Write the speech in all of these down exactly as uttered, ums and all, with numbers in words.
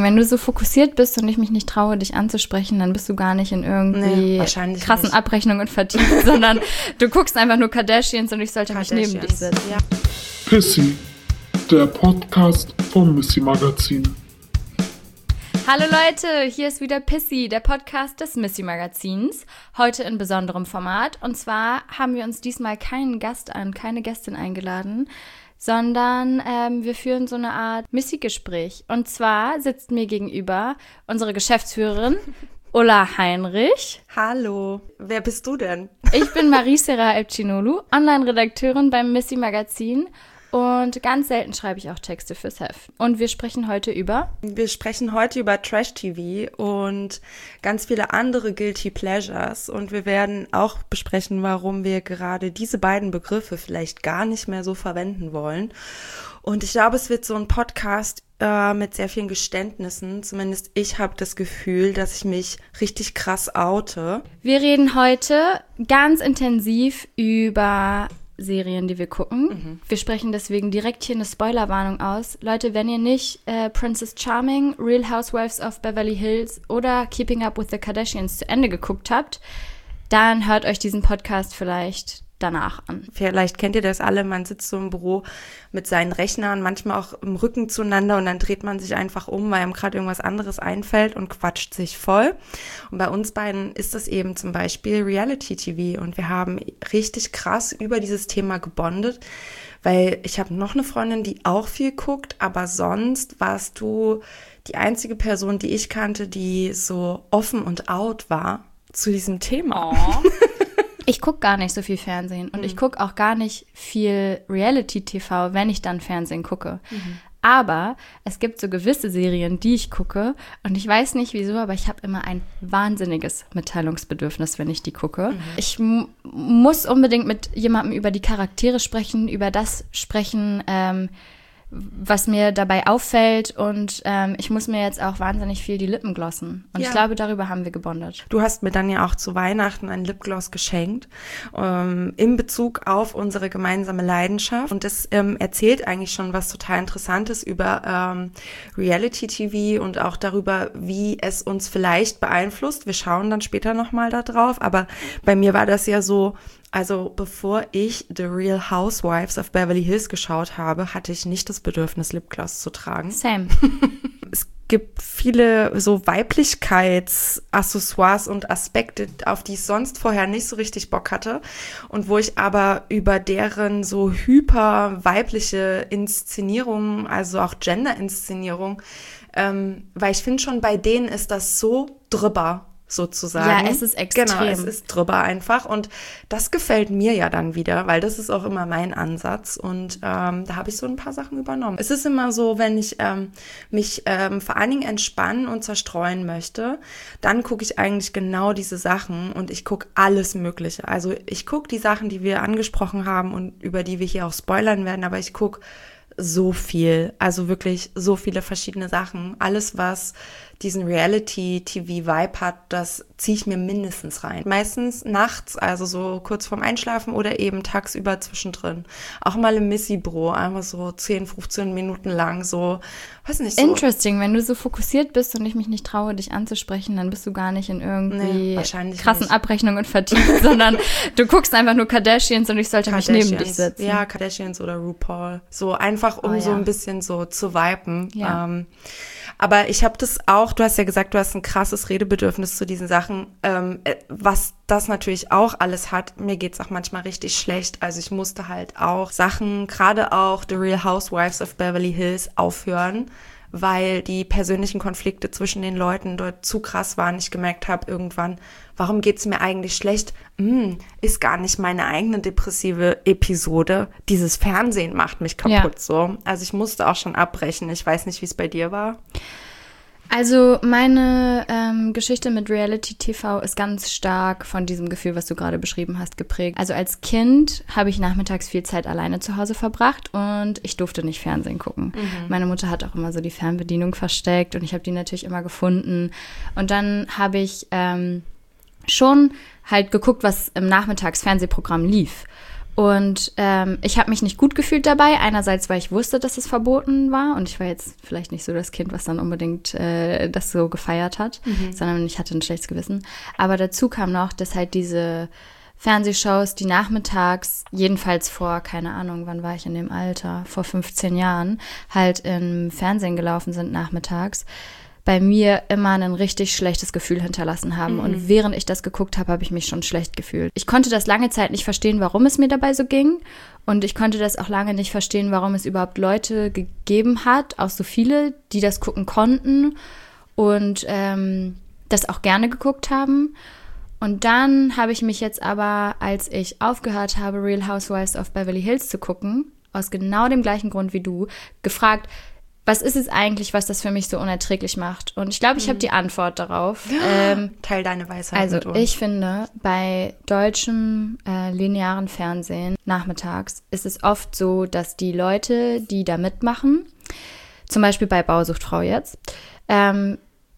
Wenn du so fokussiert bist und ich mich nicht traue, dich anzusprechen, dann bist du gar nicht in irgendwie nee, krassen nicht. Abrechnungen vertieft, sondern du guckst einfach nur Kardashians und ich sollte mich neben dich setzen. Ja. Pissy, der Podcast vom Missy Magazin. Hallo Leute, hier ist wieder Pissy, der Podcast des Missy Magazins. Heute in besonderem Format. Und zwar haben wir uns diesmal keinen Gast an, keine Gästin eingeladen, sondern ähm, wir führen so eine Art Missy-Gespräch. Und zwar sitzt mir gegenüber unsere Geschäftsführerin Ulla Heinrich. Hallo, wer bist du denn? Ich bin Marie-Sera Elcinolu, Online-Redakteurin beim Missy Magazin. Und ganz selten schreibe ich auch Texte fürs Heft. Und wir sprechen heute über? Wir sprechen heute über Trash-T V und ganz viele andere Guilty Pleasures. Und wir werden auch besprechen, warum wir gerade diese beiden Begriffe vielleicht gar nicht mehr so verwenden wollen. Und ich glaube, es wird so ein Podcast äh, mit sehr vielen Geständnissen. Zumindest ich habe das Gefühl, dass ich mich richtig krass oute. Wir reden heute ganz intensiv über Serien, die wir gucken. Mhm. Wir sprechen deswegen direkt hier eine Spoilerwarnung aus. Leute, wenn ihr nicht äh, Princess Charming, Real Housewives of Beverly Hills oder Keeping Up with the Kardashians zu Ende geguckt habt, dann hört euch diesen Podcast vielleicht danach an. Vielleicht kennt ihr das alle, man sitzt so im Büro mit seinen Rechnern, manchmal auch im Rücken zueinander und dann dreht man sich einfach um, weil ihm gerade irgendwas anderes einfällt und quatscht sich voll. Und bei uns beiden ist das eben zum Beispiel Reality-T V und wir haben richtig krass über dieses Thema gebondet, weil ich habe noch eine Freundin, die auch viel guckt, aber sonst warst du die einzige Person, die ich kannte, die so offen und out war zu diesem Thema. Oh. Ich gucke gar nicht so viel Fernsehen und mhm. ich gucke auch gar nicht viel Reality-T V, wenn ich dann Fernsehen gucke. Mhm. Aber es gibt so gewisse Serien, die ich gucke und ich weiß nicht wieso, aber ich habe immer ein wahnsinniges Mitteilungsbedürfnis, wenn ich die gucke. Mhm. Ich m- muss unbedingt mit jemandem über die Charaktere sprechen, über das sprechen, ähm, was mir dabei auffällt und ähm, ich muss mir jetzt auch wahnsinnig viel die Lippen glossen. Und ja. Ich glaube, darüber haben wir gebondet. Du hast mir dann ja auch zu Weihnachten einen Lipgloss geschenkt, ähm, in Bezug auf unsere gemeinsame Leidenschaft. Und das ähm, erzählt eigentlich schon was total Interessantes über ähm, Reality-T V und auch darüber, wie es uns vielleicht beeinflusst. Wir schauen dann später nochmal da drauf. Aber bei mir war das ja so, also bevor ich The Real Housewives of Beverly Hills geschaut habe, hatte ich nicht das Bedürfnis, Lipgloss zu tragen. Same. Es gibt viele so Weiblichkeitsaccessoires und Aspekte, auf die ich sonst vorher nicht so richtig Bock hatte und wo ich aber über deren so hyper weibliche Inszenierung, also auch Gender-Inszenierung, ähm, weil ich finde schon bei denen ist das so drüber. Sozusagen. Ja, es ist extrem. Genau, es ist drüber einfach und das gefällt mir ja dann wieder, weil das ist auch immer mein Ansatz und ähm, da habe ich so ein paar Sachen übernommen. Es ist immer so, wenn ich ähm, mich ähm, vor allen Dingen entspannen und zerstreuen möchte, dann gucke ich eigentlich genau diese Sachen und ich gucke alles Mögliche. Also ich gucke die Sachen, die wir angesprochen haben und über die wir hier auch spoilern werden, aber ich gucke so viel, also wirklich so viele verschiedene Sachen. Alles, was diesen Reality-T V-Vibe hat, das ziehe ich mir mindestens rein. Meistens nachts, also so kurz vorm Einschlafen oder eben tagsüber zwischendrin. Auch mal im Missy-Bro, einfach so zehn, fünfzehn Minuten lang, so, weiß nicht, so. Interesting, wenn du so fokussiert bist und ich mich nicht traue, dich anzusprechen, dann bist du gar nicht in irgendwie nee, krassen nicht. Abrechnungen vertieft, sondern du guckst einfach nur Kardashians und ich sollte mich neben dich setzen. Ja, Kardashians oder RuPaul. So einfach, um oh, ja. so ein bisschen so zu viben. Ja. Ähm, aber ich habe das auch, du hast ja gesagt, du hast ein krasses Redebedürfnis zu diesen Sachen, ähm, was das natürlich auch alles hat. Mir geht's auch manchmal richtig schlecht. Also ich musste halt auch Sachen, gerade auch The Real Housewives of Beverly Hills aufhören, weil die persönlichen Konflikte zwischen den Leuten dort zu krass waren. Ich gemerkt habe irgendwann, warum geht's mir eigentlich schlecht? Hm, ist gar nicht meine eigene depressive Episode. Dieses Fernsehen macht mich kaputt, ja. So. Also ich musste auch schon abbrechen. Ich weiß nicht, wie es bei dir war. Also meine ähm, Geschichte mit Reality-T V ist ganz stark von diesem Gefühl, was du gerade beschrieben hast, geprägt. Also als Kind habe ich nachmittags viel Zeit alleine zu Hause verbracht und ich durfte nicht Fernsehen gucken. Mhm. Meine Mutter hat auch immer so die Fernbedienung versteckt und ich habe die natürlich immer gefunden. Und dann habe ich ähm, schon halt geguckt, was im Nachmittagsfernsehprogramm lief. Und ähm, ich habe mich nicht gut gefühlt dabei. Einerseits, weil ich wusste, dass es verboten war. Und ich war jetzt vielleicht nicht so das Kind, was dann unbedingt äh, das so gefeiert hat, mhm. sondern ich hatte ein schlechtes Gewissen. Aber dazu kam noch, dass halt diese Fernsehshows, die nachmittags, jedenfalls vor, keine Ahnung, wann war ich in dem Alter, vor fünfzehn Jahren, halt im Fernsehen gelaufen sind nachmittags, bei mir immer ein richtig schlechtes Gefühl hinterlassen haben. Mhm. Und während ich das geguckt habe, habe ich mich schon schlecht gefühlt. Ich konnte das lange Zeit nicht verstehen, warum es mir dabei so ging. Und ich konnte das auch lange nicht verstehen, warum es überhaupt Leute gegeben hat, auch so viele, die das gucken konnten und ähm, das auch gerne geguckt haben. Und dann habe ich mich jetzt aber, als ich aufgehört habe, Real Housewives of Beverly Hills zu gucken, aus genau dem gleichen Grund wie du, gefragt, was ist es eigentlich, was das für mich so unerträglich macht? Und ich glaube, ich habe die Antwort darauf. Ähm, Teil deine Weisheit Also mit uns. Ich finde, bei deutschem äh, linearen Fernsehen nachmittags ist es oft so, dass die Leute, die da mitmachen, zum Beispiel bei Bausuchtfrau jetzt, ähm,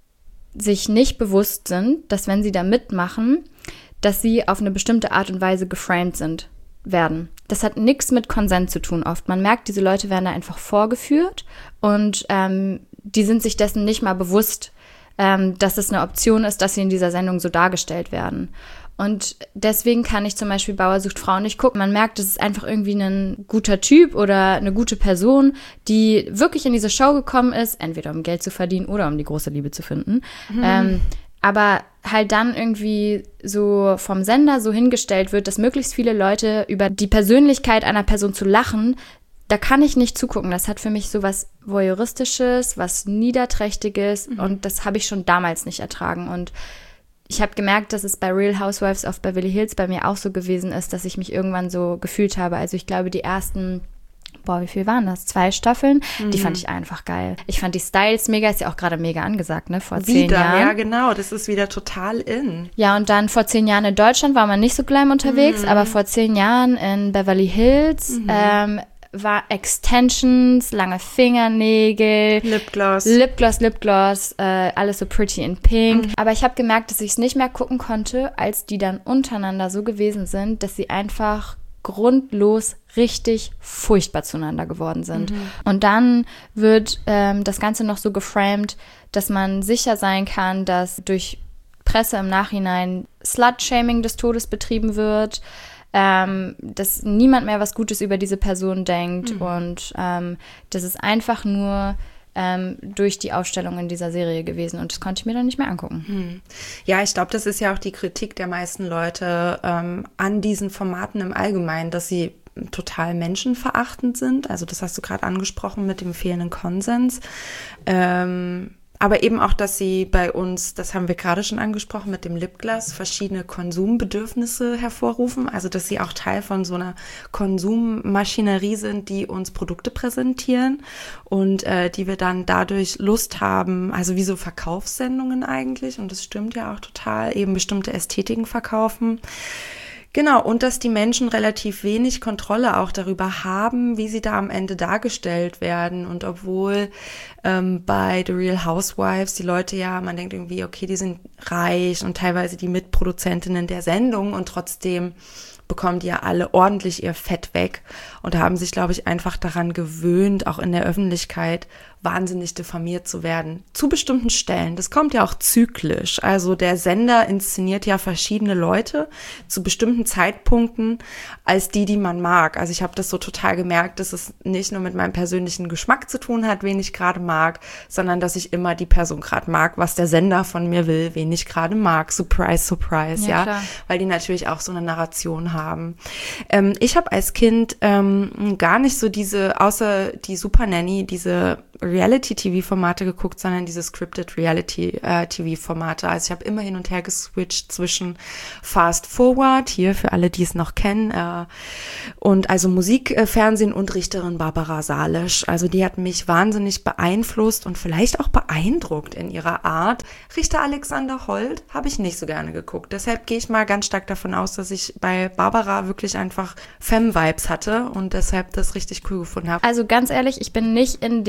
sich nicht bewusst sind, dass wenn sie da mitmachen, dass sie auf eine bestimmte Art und Weise geframed sind, werden. Das hat nichts mit Konsent zu tun oft. Man merkt, diese Leute werden da einfach vorgeführt und ähm, die sind sich dessen nicht mal bewusst, ähm, dass es eine Option ist, dass sie in dieser Sendung so dargestellt werden. Und deswegen kann ich zum Beispiel Bauer sucht Frau nicht gucken. Man merkt, das ist einfach irgendwie ein guter Typ oder eine gute Person, die wirklich in diese Show gekommen ist, entweder um Geld zu verdienen oder um die große Liebe zu finden. Mhm. Ähm, aber halt dann irgendwie so vom Sender so hingestellt wird, dass möglichst viele Leute über die Persönlichkeit einer Person zu lachen, da kann ich nicht zugucken. Das hat für mich so was Voyeuristisches, was Niederträchtiges mhm. und das habe ich schon damals nicht ertragen. Und ich habe gemerkt, dass es bei Real Housewives of Beverly Hills bei mir auch so gewesen ist, dass ich mich irgendwann so gefühlt habe. Also ich glaube, die ersten Boah, wie viel waren das? Zwei Staffeln? Mhm. Die fand ich einfach geil. Ich fand die Styles mega, ist ja auch gerade mega angesagt, ne? Vor zehn wieder, Jahren. Ja, genau, das ist wieder total in. Ja, und dann vor zehn Jahren in Deutschland war man nicht so glam unterwegs, mhm. aber vor zehn Jahren in Beverly Hills mhm. ähm, war Extensions, lange Fingernägel, Lipgloss, Lipgloss, Lipgloss, äh, alles so pretty in pink. Mhm. Aber ich habe gemerkt, dass ich es nicht mehr gucken konnte, als die dann untereinander so gewesen sind, dass sie einfach grundlos richtig furchtbar zueinander geworden sind. Mhm. Und dann wird ähm, das Ganze noch so geframed, dass man sicher sein kann, dass durch Presse im Nachhinein Slut-Shaming des Todes betrieben wird, ähm, dass niemand mehr was Gutes über diese Person denkt mhm. und ähm, das ist einfach nur Ähm, durch die Aufstellung in dieser Serie gewesen und das konnte ich mir dann nicht mehr angucken. Hm. Ja, ich glaube, das ist ja auch die Kritik der meisten Leute ähm, an diesen Formaten im Allgemeinen, dass sie total menschenverachtend sind. Also das hast du gerade angesprochen mit dem fehlenden Konsens. Ähm, aber eben auch, dass sie bei uns, das haben wir gerade schon angesprochen mit dem Lipgloss, verschiedene Konsumbedürfnisse hervorrufen. Also dass sie auch Teil von so einer Konsummaschinerie sind, die uns Produkte präsentieren und äh, die wir dann dadurch Lust haben, also wie so Verkaufssendungen eigentlich. Und das stimmt ja auch total, eben bestimmte Ästhetiken verkaufen. Genau, und dass die Menschen relativ wenig Kontrolle auch darüber haben, wie sie da am Ende dargestellt werden. Und obwohl ähm, bei The Real Housewives die Leute ja, man denkt irgendwie, okay, die sind reich und teilweise die Mitproduzentinnen der Sendung und trotzdem bekommen die ja alle ordentlich ihr Fett weg und haben sich, glaube ich, einfach daran gewöhnt, auch in der Öffentlichkeit wahnsinnig diffamiert zu werden. Zu bestimmten Stellen. Das kommt ja auch zyklisch. Also der Sender inszeniert ja verschiedene Leute zu bestimmten Zeitpunkten als die, die man mag. Also ich habe das so total gemerkt, dass es nicht nur mit meinem persönlichen Geschmack zu tun hat, wen ich gerade mag, sondern dass ich immer die Person gerade mag, was der Sender von mir will, wen ich gerade mag. Surprise, surprise, ja. ja? Weil die natürlich auch so eine Narration haben. Ähm, ich habe als Kind ähm, gar nicht so diese, außer die Super Nanny, diese Reality-T V-Formate geguckt, sondern diese Scripted Reality-T V-Formate. Also ich habe immer hin und her geswitcht zwischen Fast Forward, hier für alle, die es noch kennen, äh, und also Musikfernsehen und Richterin Barbara Salisch. Also die hat mich wahnsinnig beeinflusst und vielleicht auch beeindruckt in ihrer Art. Richter Alexander Holt habe ich nicht so gerne geguckt. Deshalb gehe ich mal ganz stark davon aus, dass ich bei Barbara wirklich einfach Femme-Vibes hatte und deshalb das richtig cool gefunden habe. Also ganz ehrlich, ich bin nicht in diesem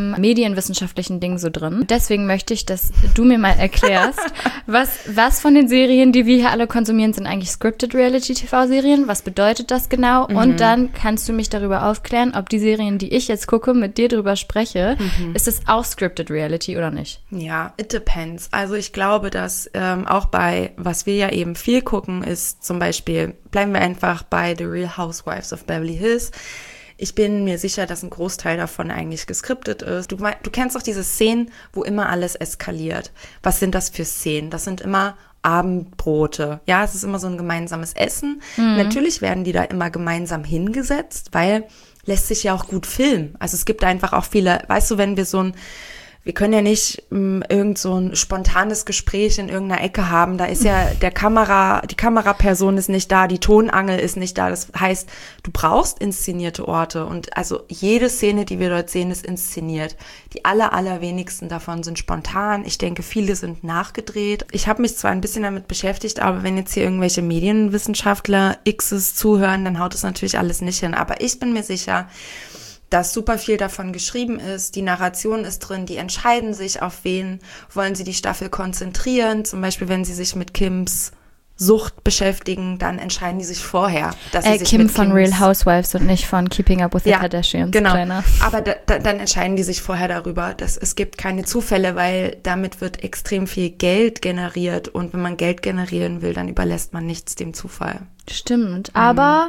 diesem medienwissenschaftlichen Ding so drin. Deswegen möchte ich, dass du mir mal erklärst, was, was von den Serien, die wir hier alle konsumieren, sind eigentlich Scripted Reality-T V-Serien? Was bedeutet das genau? Mhm. Und dann kannst du mich darüber aufklären, ob die Serien, die ich jetzt gucke, mit dir drüber spreche, mhm. ist es auch Scripted Reality oder nicht? Ja, it depends. Also ich glaube, dass ähm, auch bei, was wir ja eben viel gucken, ist zum Beispiel, bleiben wir einfach bei The Real Housewives of Beverly Hills. Ich bin mir sicher, dass ein Großteil davon eigentlich geskriptet ist. Du, du kennst doch diese Szenen, wo immer alles eskaliert. Was sind das für Szenen? Das sind immer Abendbrote. Ja, es ist immer so ein gemeinsames Essen. Mhm. Natürlich werden die da immer gemeinsam hingesetzt, weil lässt sich ja auch gut filmen. Also es gibt einfach auch viele, weißt du, wenn wir so ein Wir können ja nicht m, irgend so ein spontanes Gespräch in irgendeiner Ecke haben. Da ist ja der Kamera, die Kameraperson ist nicht da, die Tonangel ist nicht da. Das heißt, du brauchst inszenierte Orte. Und also jede Szene, die wir dort sehen, ist inszeniert. Die aller, allerwenigsten davon sind spontan. Ich denke, viele sind nachgedreht. Ich habe mich zwar ein bisschen damit beschäftigt, aber wenn jetzt hier irgendwelche Medienwissenschaftler X's zuhören, dann haut es natürlich alles nicht hin. Aber ich bin mir sicher, dass super viel davon geschrieben ist, die Narration ist drin, die entscheiden sich, auf wen wollen sie die Staffel konzentrieren. Zum Beispiel, wenn sie sich mit Kims Sucht beschäftigen, dann entscheiden die sich vorher, dass äh, sie sich Kim mit von Kims Real Housewives und nicht von Keeping Up with the ja, Kardashians. Genau, kleiner. aber da, da, dann entscheiden die sich vorher darüber, dass es gibt keine Zufälle, weil damit wird extrem viel Geld generiert und wenn man Geld generieren will, dann überlässt man nichts dem Zufall. Stimmt, mhm. aber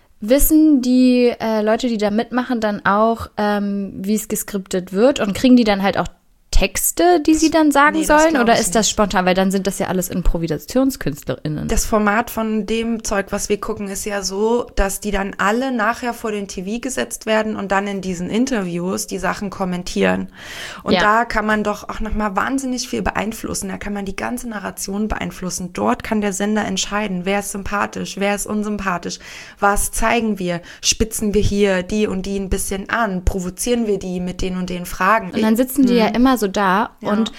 wissen die äh, Leute, die da mitmachen, dann auch, ähm, wie es geskriptet wird und kriegen die dann halt auch Texte, die sie dann sagen Nee, das sollen? glaub Oder ich ist das nicht. spontan? Weil dann sind das ja alles ImprovisationskünstlerInnen. Das Format von dem Zeug, was wir gucken, ist ja so, dass die dann alle nachher vor den T V gesetzt werden und dann in diesen Interviews die Sachen kommentieren. Und Ja. da kann man doch auch nochmal wahnsinnig viel beeinflussen. Da kann man die ganze Narration beeinflussen. Dort kann der Sender entscheiden, wer ist sympathisch, wer ist unsympathisch. Was zeigen wir? Spitzen wir hier die und die ein bisschen an? Provozieren wir die mit den und den Fragen? Und dann sitzen die ja immer so da Ja. und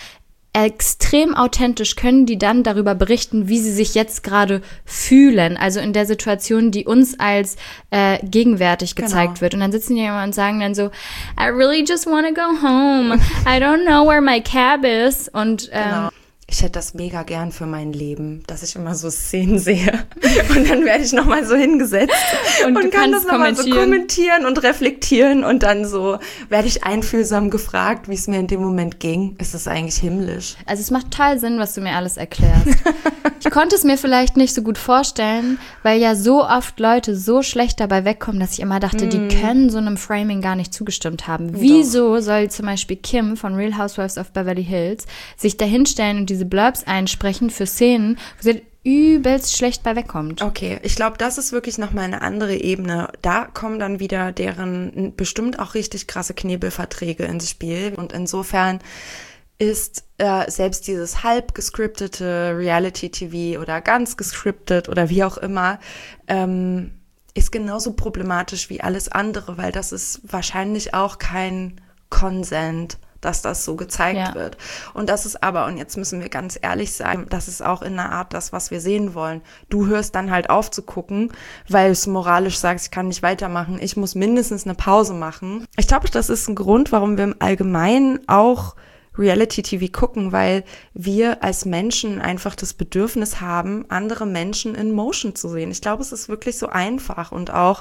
extrem authentisch können die dann darüber berichten, wie sie sich jetzt gerade fühlen. Also in der Situation, die uns als äh, gegenwärtig gezeigt Genau. wird. Und dann sitzen die immer und sagen dann so, I really just want to go home. I don't know where my cab is. Und ähm, Genau. Ich hätte das mega gern für mein Leben, dass ich immer so Szenen sehe. Und dann werde ich nochmal so hingesetzt Und und, du kann kannst das nochmal so kommentieren. kommentieren und reflektieren. Und dann so werde ich einfühlsam gefragt, wie es mir in dem Moment ging. Es ist eigentlich himmlisch. Also es macht total Sinn, was du mir alles erklärst. Ich konnte es mir vielleicht nicht so gut vorstellen, weil ja so oft Leute so schlecht dabei wegkommen, dass ich immer dachte, Mm. die können so einem Framing gar nicht zugestimmt haben. Wieso soll zum Beispiel Kim von Real Housewives of Beverly Hills sich dahinstellen und diese Blurbs einsprechen für Szenen, wo sie übelst schlecht bei wegkommt? Okay, ich glaube, das ist wirklich nochmal eine andere Ebene. Da kommen dann wieder deren bestimmt auch richtig krasse Knebelverträge ins Spiel. Und insofern ist äh, selbst dieses halb gescriptete Reality-T V oder ganz gescriptet oder wie auch immer, ähm, ist genauso problematisch wie alles andere, weil das ist wahrscheinlich auch kein Consent, dass das so gezeigt Ja. wird. Und das ist aber, und jetzt müssen wir ganz ehrlich sein, das ist auch in einer Art das, was wir sehen wollen. Du hörst dann halt auf zu gucken, weil es moralisch sagst, ich kann nicht weitermachen, ich muss mindestens eine Pause machen. Ich glaube, das ist ein Grund, warum wir im Allgemeinen auch Reality-T V gucken, weil wir als Menschen einfach das Bedürfnis haben, andere Menschen in Motion zu sehen. Ich glaube, es ist wirklich so einfach und auch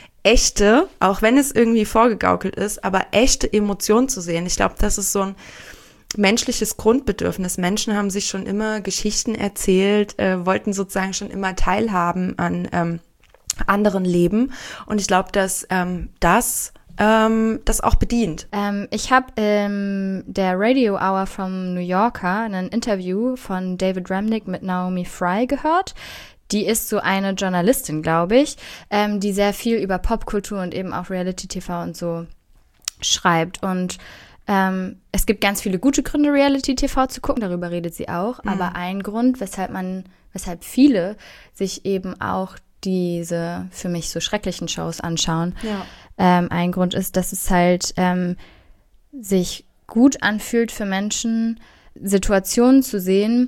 echte, auch wenn es irgendwie vorgegaukelt ist, aber echte Emotionen zu sehen. Ich glaube, das ist so ein menschliches Grundbedürfnis. Menschen haben sich schon immer Geschichten erzählt, äh, wollten sozusagen schon immer teilhaben an ähm, anderen Leben. Und ich glaube, dass ähm, das ähm, das auch bedient. Ähm, ich habe in der Radio Hour vom New Yorker ein Interview von David Remnick mit Naomi Fry gehört. Die ist so eine Journalistin, glaube ich, ähm, die sehr viel über Popkultur und eben auch Reality-T V und so schreibt. Und ähm, es gibt ganz viele gute Gründe, Reality-T V zu gucken, darüber redet sie auch. Mhm. Aber ein Grund, weshalb man, weshalb viele sich eben auch diese für mich so schrecklichen Shows anschauen, Ja. ähm, ein Grund ist, dass es halt ähm, sich gut anfühlt für Menschen, Situationen zu sehen,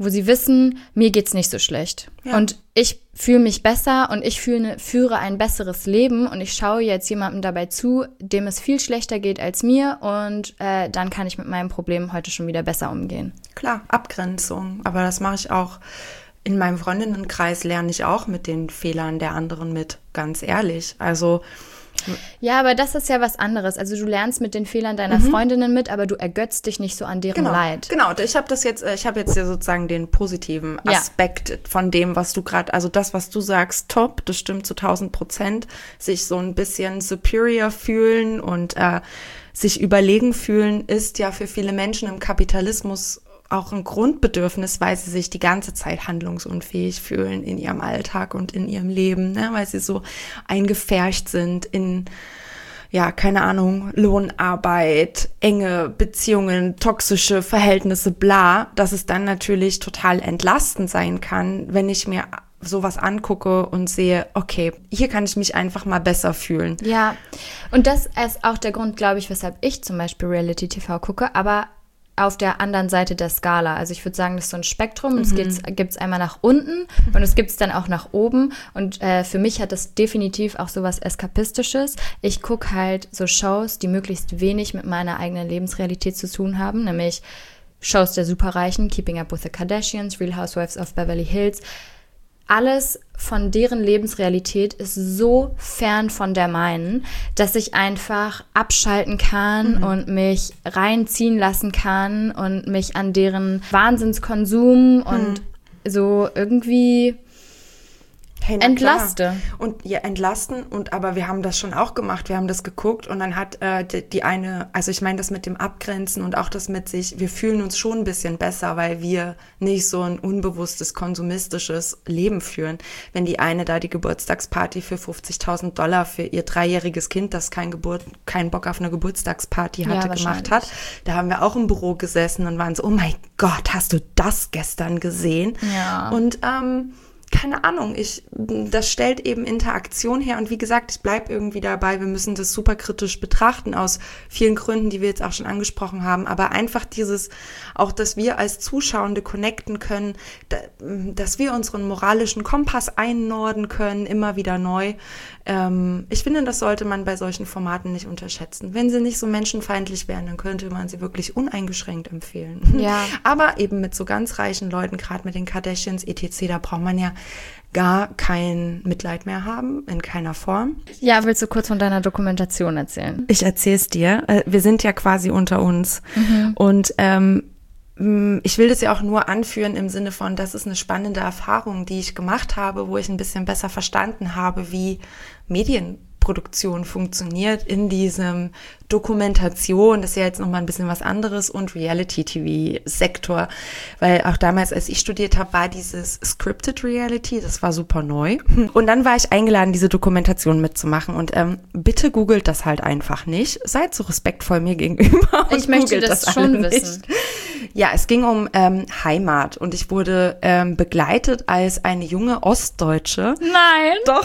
wo sie wissen, mir geht's nicht so schlecht. Ja. Und ich fühle mich besser und ich fühle, führe ein besseres Leben und ich schaue jetzt jemandem dabei zu, dem es viel schlechter geht als mir und äh, dann kann ich mit meinem Problem heute schon wieder besser umgehen. Klar, Abgrenzung. Aber das mache ich auch in meinem Freundinnenkreis, lerne ich auch mit den Fehlern der anderen mit, ganz ehrlich. Also ja, aber das ist ja was anderes. Also du lernst mit den Fehlern deiner mhm. Freundinnen mit, aber du ergötzt dich nicht so an deren genau, Leid. Genau, ich habe das jetzt, ich habe jetzt ja sozusagen den positiven Aspekt ja. von dem, was du gerade, also das, was du sagst, top, das stimmt zu tausend Prozent, sich so ein bisschen superior fühlen und äh, sich überlegen fühlen, ist ja für viele Menschen im Kapitalismus auch ein Grundbedürfnis, weil sie sich die ganze Zeit handlungsunfähig fühlen in ihrem Alltag und in ihrem Leben, ne? Weil sie so eingepfercht sind in, ja, keine Ahnung, Lohnarbeit, enge Beziehungen, toxische Verhältnisse, bla, dass es dann natürlich total entlastend sein kann, wenn ich mir sowas angucke und sehe, okay, hier kann ich mich einfach mal besser fühlen. Ja, und das ist auch der Grund, glaube ich, weshalb ich zum Beispiel Reality-T V gucke, aber auf der anderen Seite der Skala. Also ich würde sagen, das ist so ein Spektrum. Es mhm. gibt es einmal nach unten und es gibt es dann auch nach oben. Und äh, für mich hat das definitiv auch so was Eskapistisches. Ich gucke halt so Shows, die möglichst wenig mit meiner eigenen Lebensrealität zu tun haben, nämlich Shows der Superreichen, Keeping Up with the Kardashians, Real Housewives of Beverly Hills. Alles von deren Lebensrealität ist so fern von der meinen, dass ich einfach abschalten kann mhm. und mich reinziehen lassen kann und mich an deren Wahnsinnskonsum mhm. und so irgendwie hey, entlaste. Klar. Und ja, entlasten und aber wir haben das schon auch gemacht, wir haben das geguckt und dann hat äh, die, die eine, also ich meine das mit dem Abgrenzen und auch das mit sich, wir fühlen uns schon ein bisschen besser, weil wir nicht so ein unbewusstes, konsumistisches Leben führen. Wenn die eine da die Geburtstagsparty für fünfzigtausend Dollar für ihr dreijähriges Kind, das kein Geburt, keinen Bock auf eine Geburtstagsparty hatte, ja, gemacht hat, da haben wir auch im Büro gesessen und waren so, oh mein Gott, hast du das gestern gesehen? Ja. Und ähm, keine Ahnung, ich, das stellt eben Interaktion her und wie gesagt, ich bleibe irgendwie dabei, wir müssen das super kritisch betrachten aus vielen Gründen, die wir jetzt auch schon angesprochen haben, aber einfach dieses, auch dass wir als Zuschauende connecten können, da, dass wir unseren moralischen Kompass einnorden können, immer wieder neu. Ähm, ich finde, das sollte man bei solchen Formaten nicht unterschätzen. Wenn sie nicht so menschenfeindlich wären, dann könnte man sie wirklich uneingeschränkt empfehlen. Ja. Aber eben mit so ganz reichen Leuten, gerade mit den Kardashians, et cetera, da braucht man ja gar kein Mitleid mehr haben, in keiner Form. Ja, willst du kurz von deiner Dokumentation erzählen? Ich erzähl's dir. Wir sind ja quasi unter uns. Mhm. Und ähm, ich will das ja auch nur anführen im Sinne von, das ist eine spannende Erfahrung, die ich gemacht habe, wo ich ein bisschen besser verstanden habe, wie Medienproduktion funktioniert in diesem Dokumentation, das ist ja jetzt nochmal ein bisschen was anderes, und Reality-T V-Sektor, weil auch damals, als ich studiert habe, war dieses Scripted Reality, das war super neu. Und dann war ich eingeladen, diese Dokumentation mitzumachen und ähm, bitte googelt das halt einfach nicht. Seid so respektvoll mir gegenüber. Ich möchte das, das schon wissen. Ja, es ging um ähm, Heimat und ich wurde ähm, begleitet als eine junge Ostdeutsche. Nein. Doch.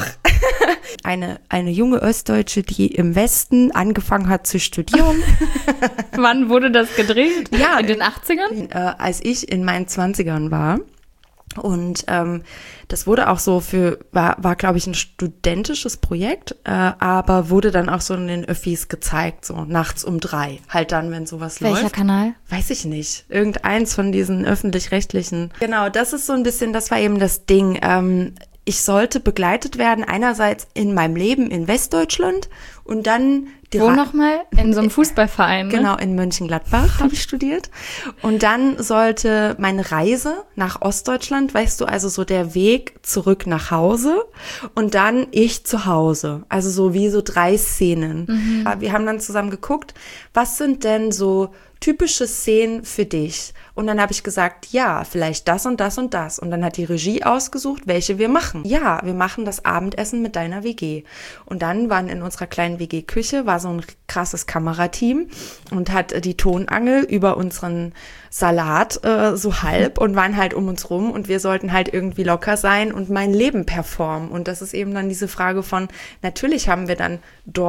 eine, eine junge Ostdeutsche, die im Westen angefangen hat zu studieren. Wann wurde das gedreht? Ja, in den achtzigern? Äh, als ich in meinen zwanzigern war. Und ähm, das wurde auch so für, war, war glaube ich, ein studentisches Projekt, äh, aber wurde dann auch so in den Öffis gezeigt, so nachts um drei. Halt dann, wenn sowas Welcher läuft. Welcher Kanal? Weiß ich nicht. Irgendeins von diesen öffentlich-rechtlichen. Genau, das ist so ein bisschen, das war eben das Ding. Ähm, ich sollte begleitet werden, einerseits in meinem Leben in Westdeutschland und dann die Wo nochmal? In so einem Fußballverein. Genau, in Mönchengladbach habe ich studiert. Und dann sollte meine Reise nach Ostdeutschland, weißt du, also so der Weg zurück nach Hause und dann ich zu Hause. Also so wie so drei Szenen. Mhm. Wir haben dann zusammen geguckt, was sind denn so typische Szenen für dich? Und dann habe ich gesagt, ja, vielleicht das und das und das. Und dann hat die Regie ausgesucht, welche wir machen. Ja, wir machen das Abendessen mit deiner W G. Und dann waren in unserer kleinen W G-Küche, war so ein krasses Kamerateam und hat die Tonangel über unseren Salat äh, so halb und waren halt um uns rum und wir sollten halt irgendwie locker sein und mein Leben performen. Und das ist eben dann diese Frage von, natürlich haben wir dann dort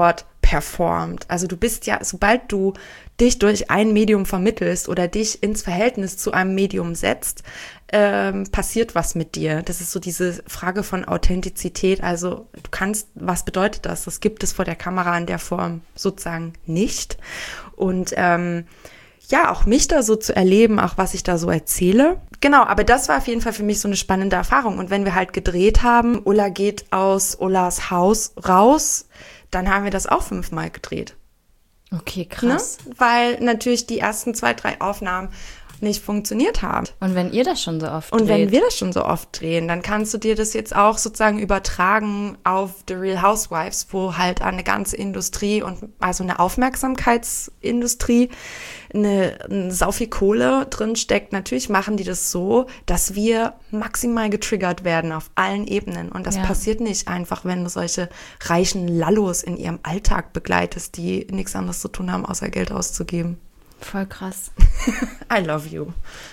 performt. Also du bist ja, sobald du dich durch ein Medium vermittelst oder dich ins Verhältnis zu einem Medium setzt, ähm, passiert was mit dir. Das ist so diese Frage von Authentizität. Also du kannst, was bedeutet das? Das gibt es vor der Kamera in der Form sozusagen nicht. Und ähm, ja, auch mich da so zu erleben, auch was ich da so erzähle. Genau, aber das war auf jeden Fall für mich so eine spannende Erfahrung. Und wenn wir halt gedreht haben, Ulla geht aus Ullas Haus raus, dann haben wir das auch fünfmal gedreht. Okay, krass. Ne? Weil natürlich die ersten zwei, drei Aufnahmen nicht funktioniert haben. Und wenn ihr das schon so oft Und dreht. wenn wir das schon so oft drehen, dann kannst du dir das jetzt auch sozusagen übertragen auf The Real Housewives, wo halt eine ganze Industrie und also eine Aufmerksamkeitsindustrie, eine, eine sau viel Kohle drin steckt. Natürlich machen die das so, dass wir maximal getriggert werden auf allen Ebenen. Und das Ja. passiert nicht einfach, wenn du solche reichen Lallos in ihrem Alltag begleitest, die nichts anderes zu tun haben, außer Geld auszugeben. Voll krass. I love you.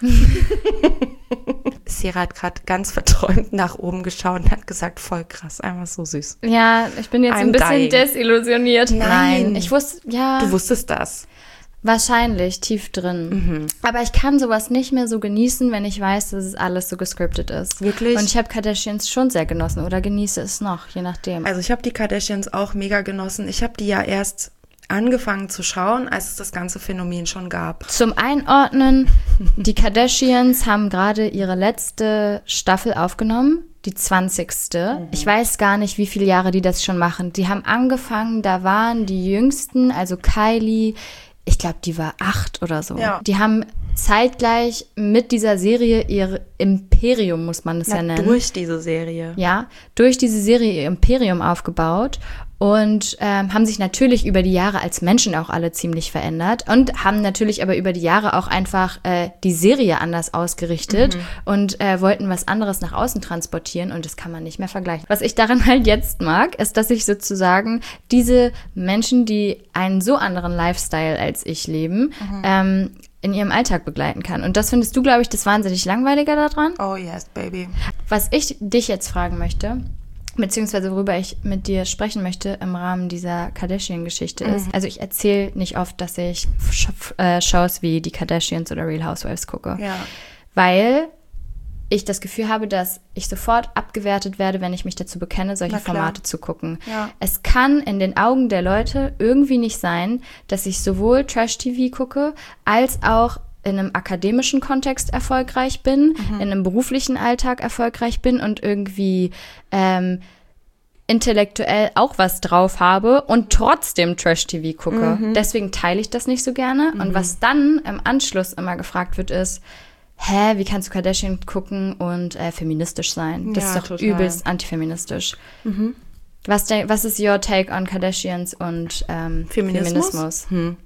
Sierra hat gerade ganz verträumt nach oben geschaut und hat gesagt, voll krass, einfach so süß. Ja, ich bin jetzt I'm ein bisschen dying. desillusioniert. Nein. Ich wusste, ja. Du wusstest das. Wahrscheinlich, tief drin. Mhm. Aber ich kann sowas nicht mehr so genießen, wenn ich weiß, dass es alles so gescriptet ist. Wirklich? Und ich habe Kardashians schon sehr genossen oder genieße es noch, je nachdem. Also ich habe die Kardashians auch mega genossen. Ich habe die ja erst angefangen zu schauen, als es das ganze Phänomen schon gab. Zum Einordnen, die Kardashians haben gerade ihre letzte Staffel aufgenommen, die zwanzigste. Mhm. Ich weiß gar nicht, wie viele Jahre die das schon machen. Die haben angefangen, da waren die Jüngsten, also Kylie, ich glaube, die war acht oder so. Ja. Die haben zeitgleich mit dieser Serie ihr Imperium, muss man es ja, Ja, nennen. durch diese Serie. Ja, durch diese Serie ihr Imperium aufgebaut und ähm, haben sich natürlich über die Jahre als Menschen auch alle ziemlich verändert und haben natürlich aber über die Jahre auch einfach äh, die Serie anders ausgerichtet mhm. und äh, wollten was anderes nach außen transportieren und das kann man nicht mehr vergleichen. Was ich daran halt jetzt mag, ist, dass ich sozusagen diese Menschen, die einen so anderen Lifestyle als ich leben, mhm. ähm, in ihrem Alltag begleiten kann. Und das findest du, glaube ich, das wahnsinnig Langweilige daran. Oh yes, baby. Was ich dich jetzt fragen möchte, beziehungsweise worüber ich mit dir sprechen möchte im Rahmen dieser Kardashian-Geschichte mhm. ist, also ich erzähle nicht oft, dass ich Sh- äh, Shows wie die Kardashians oder Real Housewives gucke. Ja. Weil ich das Gefühl habe, dass ich sofort abgewertet werde, wenn ich mich dazu bekenne, solche Formate zu gucken. Ja. Es kann in den Augen der Leute irgendwie nicht sein, dass ich sowohl Trash-T V gucke, als auch in einem akademischen Kontext erfolgreich bin, mhm. in einem beruflichen Alltag erfolgreich bin und irgendwie ähm, intellektuell auch was drauf habe und trotzdem Trash-T V gucke. Mhm. Deswegen teile ich das nicht so gerne. Mhm. Und was dann im Anschluss immer gefragt wird, ist, hä, wie kannst du Kardashian gucken und äh, feministisch sein? Das Ja, ist doch total. übelst antifeministisch. Mhm. Was, de- was ist your take on Kardashians und ähm, Feminismus? Feminismus? Hm.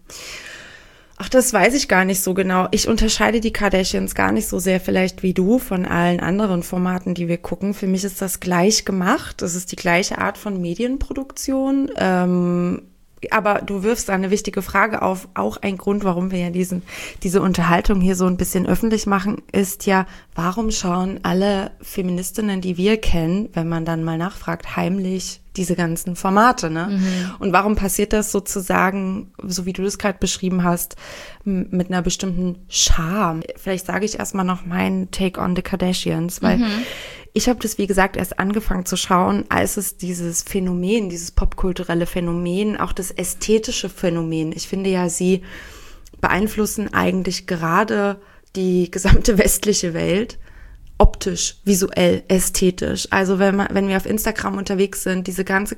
Ach, das weiß ich gar nicht so genau. Ich unterscheide die Kardashians gar nicht so sehr vielleicht wie du von allen anderen Formaten, die wir gucken. Für mich ist das gleich gemacht. Das ist die gleiche Art von Medienproduktion. Ähm, aber du wirfst da eine wichtige Frage auf. Auch ein Grund, warum wir ja diesen, diese Unterhaltung hier so ein bisschen öffentlich machen, ist ja, warum schauen alle Feministinnen, die wir kennen, wenn man dann mal nachfragt, heimlich diese ganzen Formate, ne? Mhm. Und warum passiert das sozusagen, so wie du das gerade beschrieben hast, m- mit einer bestimmten Scham? Vielleicht sage ich erstmal noch meinen Take on the Kardashians, weil mhm. ich habe das, wie gesagt, erst angefangen zu schauen, als es dieses Phänomen, dieses popkulturelle Phänomen, auch das ästhetische Phänomen, ich finde ja, sie beeinflussen eigentlich gerade die gesamte westliche Welt, optisch, visuell, ästhetisch. Also wenn man, wenn wir auf Instagram unterwegs sind, diese ganze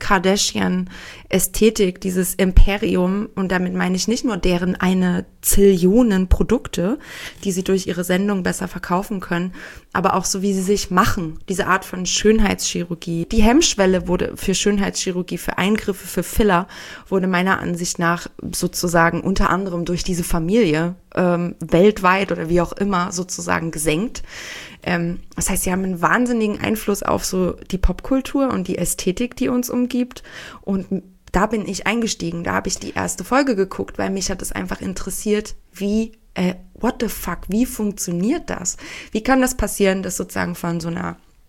Kardashian-Ästhetik, dieses Imperium, und damit meine ich nicht nur deren eine Zillionen Produkte, die sie durch ihre Sendung besser verkaufen können, aber auch so, wie sie sich machen, diese Art von Schönheitschirurgie. Die Hemmschwelle wurde für Schönheitschirurgie, für Eingriffe, für Filler, wurde meiner Ansicht nach sozusagen unter anderem durch diese Familie ähm, weltweit oder wie auch immer sozusagen gesenkt. Ähm, das heißt, sie haben einen wahnsinnigen Einfluss auf so die Popkultur und die Ästhetik, die uns umgibt. Und da bin ich eingestiegen. Da habe ich die erste Folge geguckt, weil mich hat es einfach interessiert, wie, äh, what the fuck, wie funktioniert das? Wie kann das passieren, dass sozusagen von so einer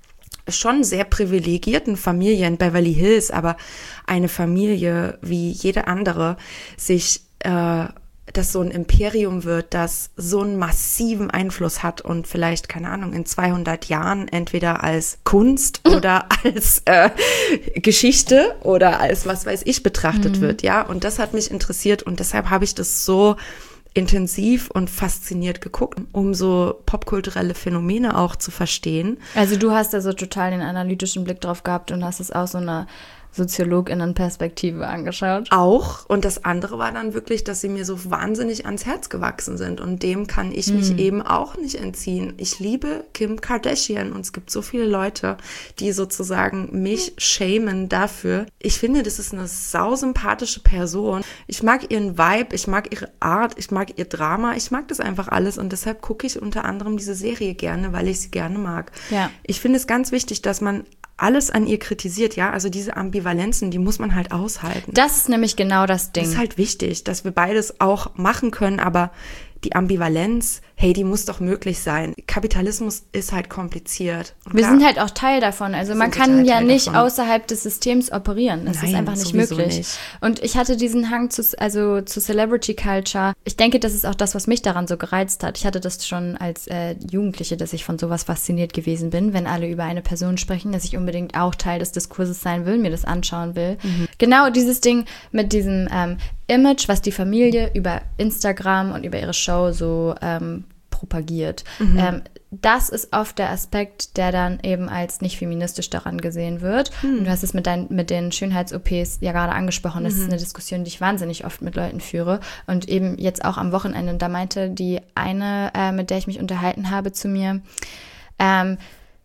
schon sehr privilegierten Familie in Beverly Hills, aber eine Familie wie jede andere, sich äh, dass so ein Imperium wird, das so einen massiven Einfluss hat und vielleicht, keine Ahnung, in zweihundert Jahren entweder als Kunst oder als äh, Geschichte oder als was weiß ich betrachtet mhm. wird, ja. Und das hat mich interessiert und deshalb habe ich das so intensiv und fasziniert geguckt, um so popkulturelle Phänomene auch zu verstehen. Also du hast da so total den analytischen Blick drauf gehabt und hast es aus so einer SoziologInnen-Perspektive angeschaut. Auch. Und das andere war dann wirklich, dass sie mir so wahnsinnig ans Herz gewachsen sind. Und dem kann ich mich mm. eben auch nicht entziehen. Ich liebe Kim Kardashian und es gibt so viele Leute, die sozusagen mich shamen dafür. Ich finde, das ist eine sausympathische Person. Ich mag ihren Vibe, ich mag ihre Art, ich mag ihr Drama. Ich mag das einfach alles und deshalb gucke ich unter anderem diese Serie gerne, weil ich sie gerne mag. Ja. Ich finde es ganz wichtig, dass man alles an ihr kritisiert, ja, also diese Ambivalenzen, die muss man halt aushalten. Das ist nämlich genau das Ding. Das ist halt wichtig, dass wir beides auch machen können, aber die Ambivalenz, hey, die muss doch möglich sein. Kapitalismus ist halt kompliziert. Und wir klar, sind halt auch Teil davon. Also man kann halt ja Teil nicht davon. außerhalb des Systems operieren. Das Nein, ist einfach nicht sowieso möglich. Nicht. Und ich hatte diesen Hang zu, also zu Celebrity Culture. Ich denke, das ist auch das, was mich daran so gereizt hat. Ich hatte das schon als äh, Jugendliche, dass ich von sowas fasziniert gewesen bin, wenn alle über eine Person sprechen, dass ich unbedingt auch Teil des Diskurses sein will, mir das anschauen will. Mhm. Genau dieses Ding mit diesem ähm, Image, was die Familie über Instagram und über ihre Show so ähm, propagiert. Mhm. Ähm, das ist oft der Aspekt, der dann eben als nicht feministisch daran gesehen wird. Mhm. Und du hast es mit, dein, mit den Schönheits-O Ps ja gerade angesprochen. Das mhm. ist eine Diskussion, die ich wahnsinnig oft mit Leuten führe. Und eben jetzt auch am Wochenende. Da meinte die eine, äh, mit der ich mich unterhalten habe, zu mir, ähm,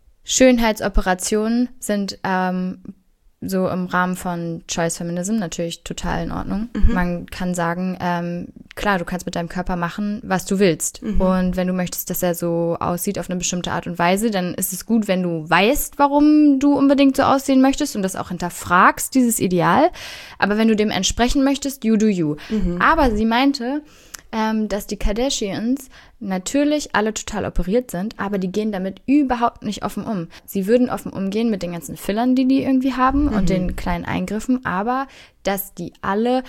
Schönheitsoperationen sind ähm, so im Rahmen von Choice Feminism natürlich total in Ordnung. Mhm. Man kann sagen, ähm, klar, du kannst mit deinem Körper machen, was du willst. Mhm. Und wenn du möchtest, dass er so aussieht auf eine bestimmte Art und Weise, dann ist es gut, wenn du weißt, warum du unbedingt so aussehen möchtest und das auch hinterfragst, dieses Ideal. Aber wenn du dem entsprechen möchtest, you do you. Mhm. Aber sie meinte, ähm, dass die Kardashians natürlich alle total operiert sind, aber die gehen damit überhaupt nicht offen um. Sie würden offen umgehen mit den ganzen Fillern, die die irgendwie haben mhm. und den kleinen Eingriffen, aber dass die alle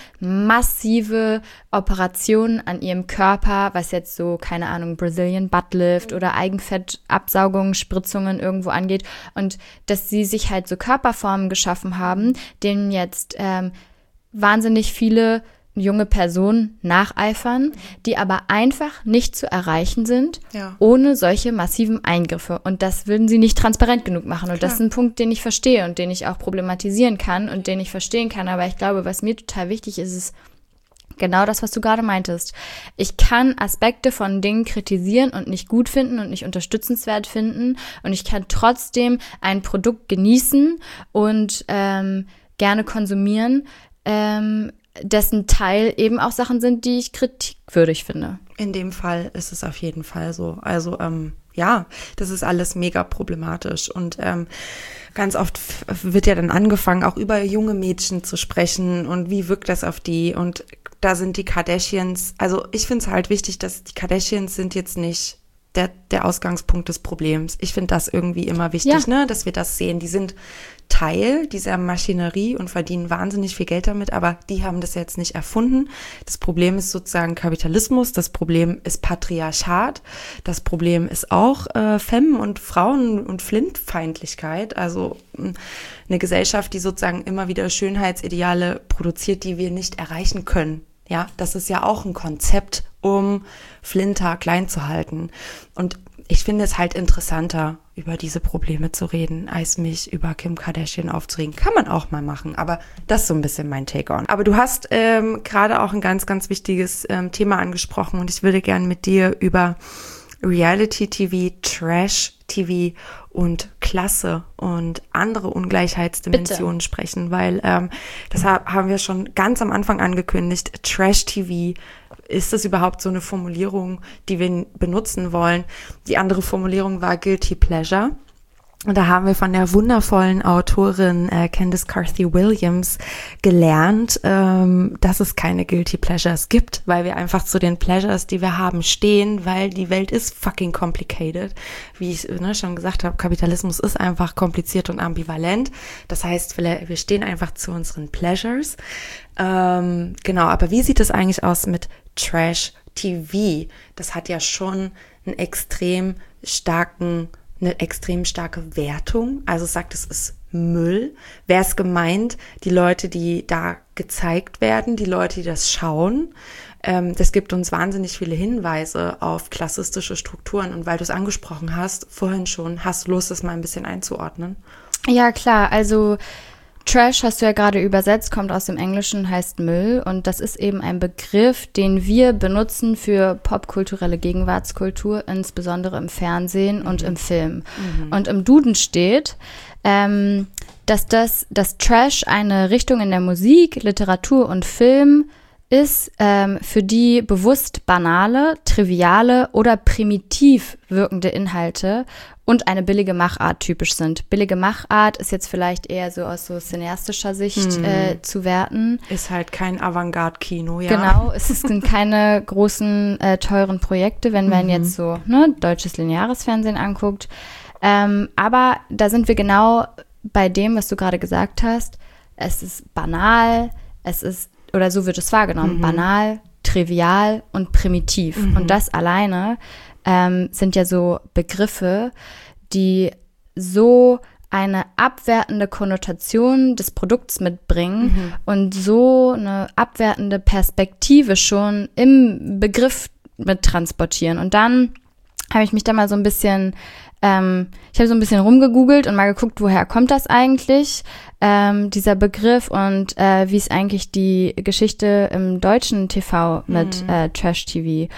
massive Operationen an ihrem Körper, was jetzt so, keine Ahnung, Brazilian Butt Lift oder Eigenfettabsaugung, Spritzungen irgendwo angeht und dass sie sich halt so Körperformen geschaffen haben, denen jetzt ähm, wahnsinnig viele junge Personen nacheifern, die aber einfach nicht zu erreichen sind, ja. ohne solche massiven Eingriffe. Und das würden sie nicht transparent genug machen. Und Klar. das ist ein Punkt, den ich verstehe und den ich auch problematisieren kann und den ich verstehen kann. Aber ich glaube, was mir total wichtig ist, ist genau das, was du gerade meintest. Ich kann Aspekte von Dingen kritisieren und nicht gut finden und nicht unterstützenswert finden. Und ich kann trotzdem ein Produkt genießen und ähm, gerne konsumieren, ähm, dessen Teil eben auch Sachen sind, die ich kritikwürdig finde. In dem Fall ist es auf jeden Fall so. Also ähm, ja, das ist alles mega problematisch und ähm, ganz oft f- wird ja dann angefangen, auch über junge Mädchen zu sprechen und wie wirkt das auf die und da sind die Kardashians, also ich finde es halt wichtig, dass die Kardashians sind jetzt nicht der, der Ausgangspunkt des Problems. Ich finde das irgendwie immer wichtig, ja. ne, dass wir das sehen. Die sind Teil dieser Maschinerie und verdienen wahnsinnig viel Geld damit, aber die haben das jetzt nicht erfunden. Das Problem ist sozusagen Kapitalismus, das Problem ist Patriarchat, das Problem ist auch äh, Femme- und Frauen- und Flintfeindlichkeit, also mh, eine Gesellschaft, die sozusagen immer wieder Schönheitsideale produziert, die wir nicht erreichen können. Ja, das ist ja auch ein Konzept, um Flinter klein zu halten. Und ich finde es halt interessanter, über diese Probleme zu reden, als mich über Kim Kardashian aufzuregen. Kann man auch mal machen, aber das ist so ein bisschen mein Take-on. Aber du hast ähm, gerade auch ein ganz, ganz wichtiges ähm, Thema angesprochen und ich würde gerne mit dir über Reality-T V, Trash-T V und Klasse und andere Ungleichheitsdimensionen Bitte. sprechen, weil ähm, das haben wir schon ganz am Anfang angekündigt. Trash-T V, ist das überhaupt so eine Formulierung, die wir benutzen wollen? Die andere Formulierung war Guilty Pleasure. Und da haben wir von der wundervollen Autorin äh, Candice Carthy Williams gelernt, ähm, dass es keine Guilty Pleasures gibt, weil wir einfach zu den Pleasures, die wir haben, stehen, weil die Welt ist fucking complicated. Wie ich ne, schon gesagt habe, Kapitalismus ist einfach kompliziert und ambivalent. Das heißt, wir stehen einfach zu unseren Pleasures. Ähm, genau, aber wie sieht es eigentlich aus mit Trash-T V? Das hat ja schon einen extrem starken eine extrem starke Wertung, also es sagt, es ist Müll. Wer ist gemeint? Die Leute, die da gezeigt werden, die Leute, die das schauen. Ähm, das gibt uns wahnsinnig viele Hinweise auf klassistische Strukturen und weil du es angesprochen hast, vorhin schon, hast du Lust, das mal ein bisschen einzuordnen? Ja, klar, also Trash hast du ja gerade übersetzt, kommt aus dem Englischen, heißt Müll und das ist eben ein Begriff, den wir benutzen für popkulturelle Gegenwartskultur, insbesondere im Fernsehen mhm. und im Film. Mhm. Und im Duden steht, ähm, dass das dass Trash eine Richtung in der Musik, Literatur und Film ist, ähm, für die bewusst banale, triviale oder primitiv wirkende Inhalte und eine billige Machart typisch sind. Billige Machart ist jetzt vielleicht eher so aus so cineastischer Sicht hm. äh, zu werten. Ist halt kein Avantgarde-Kino, ja. Genau, es sind keine großen, äh, teuren Projekte, wenn man mhm. jetzt so ne, deutsches lineares Fernsehen anguckt. Ähm, aber da sind wir genau bei dem, was du gerade gesagt hast. Es ist banal, es ist oder so wird es wahrgenommen, mhm. banal, trivial und primitiv. Mhm. Und das alleine ähm, sind ja so Begriffe, die so eine abwertende Konnotation des Produkts mitbringen mhm. und so eine abwertende Perspektive schon im Begriff mit transportieren. Und dann habe ich mich da mal so ein bisschen Ähm, ich habe so ein bisschen rumgegoogelt und mal geguckt, woher kommt das eigentlich, ähm, dieser Begriff und äh, wie ist eigentlich die Geschichte im deutschen T V mit mhm. äh, Trash-T V.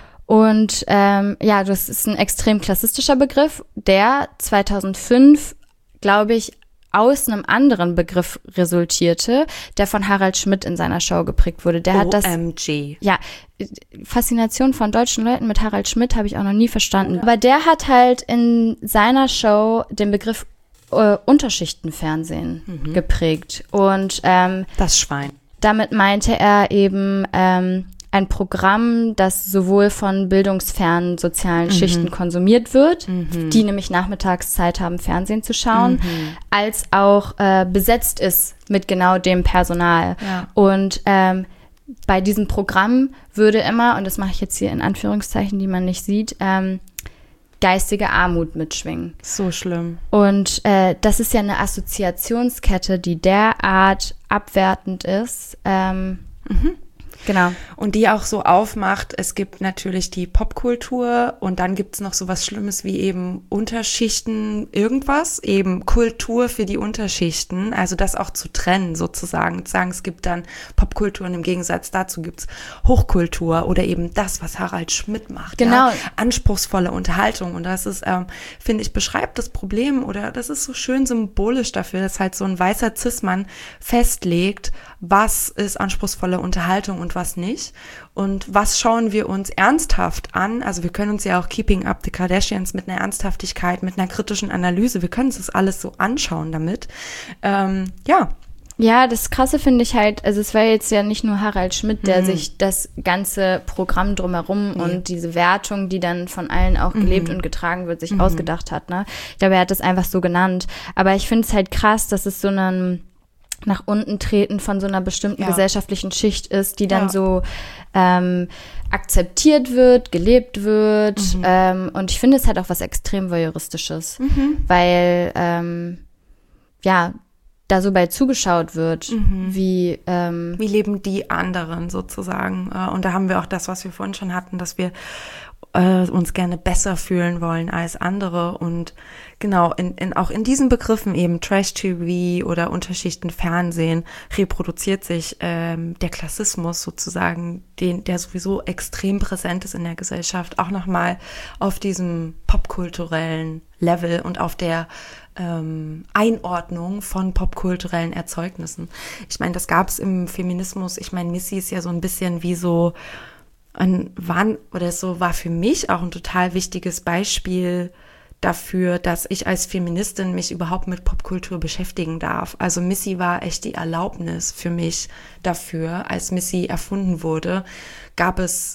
Und ähm, ja, das ist ein extrem klassistischer Begriff, der zweitausendfünf, glaube ich, aus einem anderen Begriff resultierte, der von Harald Schmidt in seiner Show geprägt wurde. Der hat das, O M G. Ja, Faszination von deutschen Leuten mit Harald Schmidt habe ich auch noch nie verstanden. Aber der hat halt in seiner Show den Begriff äh, Unterschichtenfernsehen mhm. geprägt. Und ähm, das Schwein. Damit meinte er eben ähm, ein Programm, das sowohl von bildungsfernen sozialen mhm. Schichten konsumiert wird, mhm. die nämlich nachmittags Zeit haben, Fernsehen zu schauen, mhm. als auch äh, besetzt ist mit genau dem Personal. Ja. Und ähm, bei diesem Programm würde immer, und das mache ich jetzt hier in Anführungszeichen, die man nicht sieht, ähm, geistige Armut mitschwingen. So schlimm. Und äh, das ist ja eine Assoziationskette, die derart abwertend ist. Ähm, mhm. Genau. Und die auch so aufmacht, es gibt natürlich die Popkultur und dann gibt es noch so was Schlimmes wie eben Unterschichten irgendwas, eben Kultur für die Unterschichten, also das auch zu trennen sozusagen, zu sagen, es gibt dann Popkultur und im Gegensatz dazu gibt es Hochkultur oder eben das, was Harald Schmidt macht. Genau. Ja? Anspruchsvolle Unterhaltung und das ist, ähm, finde ich, beschreibt das Problem oder das ist so schön symbolisch dafür, dass halt so ein weißer Cis-Mann festlegt, was ist anspruchsvolle Unterhaltung und was nicht. Und was schauen wir uns ernsthaft an? Also wir können uns ja auch Keeping Up the Kardashians mit einer Ernsthaftigkeit, mit einer kritischen Analyse, wir können uns das alles so anschauen damit. Ähm, ja. Ja, das Krasse finde ich halt, also es war jetzt ja nicht nur Harald Schmidt, der mhm. sich das ganze Programm drumherum nee. und diese Wertung, die dann von allen auch gelebt mhm. und getragen wird, sich mhm. ausgedacht hat. Ne? Ich glaube, er hat das einfach so genannt. Aber ich finde es halt krass, dass es so einen nach unten treten von so einer bestimmten ja. gesellschaftlichen Schicht ist, die dann ja. so ähm, akzeptiert wird, gelebt wird. Mhm. Ähm, und ich finde, es hat auch was extrem Voyeuristisches, mhm. weil ähm, ja, da so bei zugeschaut wird, mhm. wie ähm, wie leben die anderen sozusagen. Und da haben wir auch das, was wir vorhin schon hatten, dass wir äh, uns gerne besser fühlen wollen als andere und genau, in, in, auch in diesen Begriffen eben Trash-T V oder Unterschichtenfernsehen reproduziert sich ähm, der Klassismus sozusagen, den, der sowieso extrem präsent ist in der Gesellschaft, auch nochmal auf diesem popkulturellen Level und auf der ähm, Einordnung von popkulturellen Erzeugnissen. Ich meine, das gab es im Feminismus, ich meine, Missy ist ja so ein bisschen wie so ein, wann, oder so war für mich auch ein total wichtiges Beispiel dafür, dass ich als Feministin mich überhaupt mit Popkultur beschäftigen darf. Also Missy war echt die Erlaubnis für mich dafür. Als Missy erfunden wurde, gab es,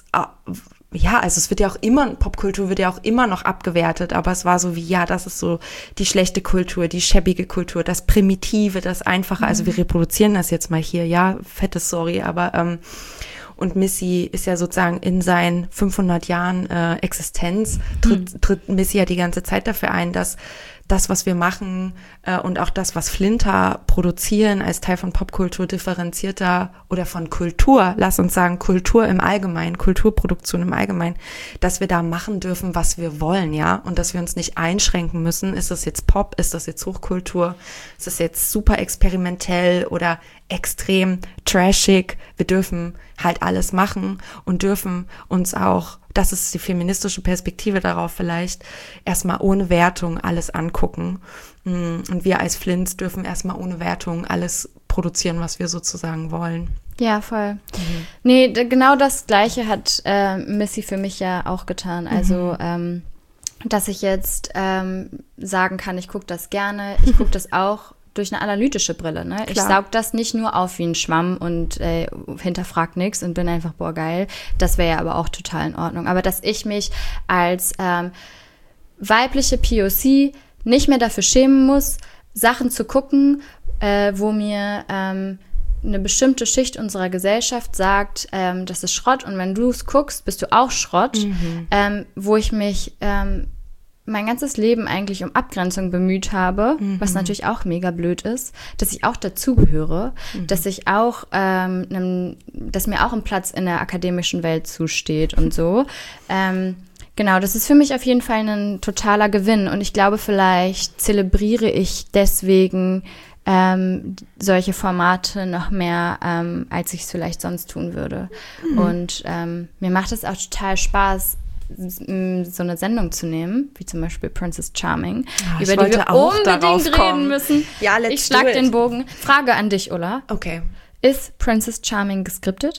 ja, also es wird ja auch immer, Popkultur wird ja auch immer noch abgewertet, aber es war so wie, ja, das ist so die schlechte Kultur, die schäbige Kultur, das Primitive, das Einfache. Mhm. Also wir reproduzieren das jetzt mal hier, ja, fettes Sorry, aber ähm, und Missy ist ja sozusagen in seinen fünfhundert Jahren äh, Existenz, tritt, mhm. tritt Missy ja die ganze Zeit dafür ein, dass das, was wir machen äh, und auch das, was Flinter produzieren als Teil von Popkultur differenzierter oder von Kultur, lass uns sagen Kultur im Allgemeinen, Kulturproduktion im Allgemeinen, dass wir da machen dürfen, was wir wollen, ja, und dass wir uns nicht einschränken müssen, ist das jetzt Pop, ist das jetzt Hochkultur, ist das jetzt super experimentell oder extrem trashig, wir dürfen halt alles machen und dürfen uns auch, das ist die feministische Perspektive darauf vielleicht, erstmal ohne Wertung alles angucken. Und wir als Flints dürfen erstmal ohne Wertung alles produzieren, was wir sozusagen wollen. Ja, voll. Mhm. Nee, d- genau das Gleiche hat äh, Missy für mich ja auch getan. Also, mhm. ähm, dass ich jetzt ähm, sagen kann, ich gucke das gerne, ich gucke das auch durch eine analytische Brille, ne? Ich saug das nicht nur auf wie ein Schwamm und äh, hinterfrag nichts und bin einfach, boah, geil. Das wäre ja aber auch total in Ordnung. Aber dass ich mich als ähm, weibliche P O C nicht mehr dafür schämen muss, Sachen zu gucken, äh, wo mir ähm, eine bestimmte Schicht unserer Gesellschaft sagt, ähm, das ist Schrott und wenn du es guckst, bist du auch Schrott, mhm. ähm, wo ich mich ähm, mein ganzes Leben eigentlich um Abgrenzung bemüht habe, mhm. was natürlich auch mega blöd ist, dass ich auch dazugehöre, mhm. dass ich auch, ähm, nem, dass mir auch ein Platz in der akademischen Welt zusteht und so. Ähm, genau, das ist für mich auf jeden Fall ein totaler Gewinn und ich glaube, vielleicht zelebriere ich deswegen ähm, solche Formate noch mehr, ähm, als ich es vielleicht sonst tun würde. Mhm. Und ähm, mir macht es auch total Spaß, so eine Sendung zu nehmen, wie zum Beispiel Princess Charming, oh, über die wir unbedingt reden müssen. Ja, let's ich schlag den Bogen. Frage an dich, Ulla. Okay. Ist Princess Charming geskriptet?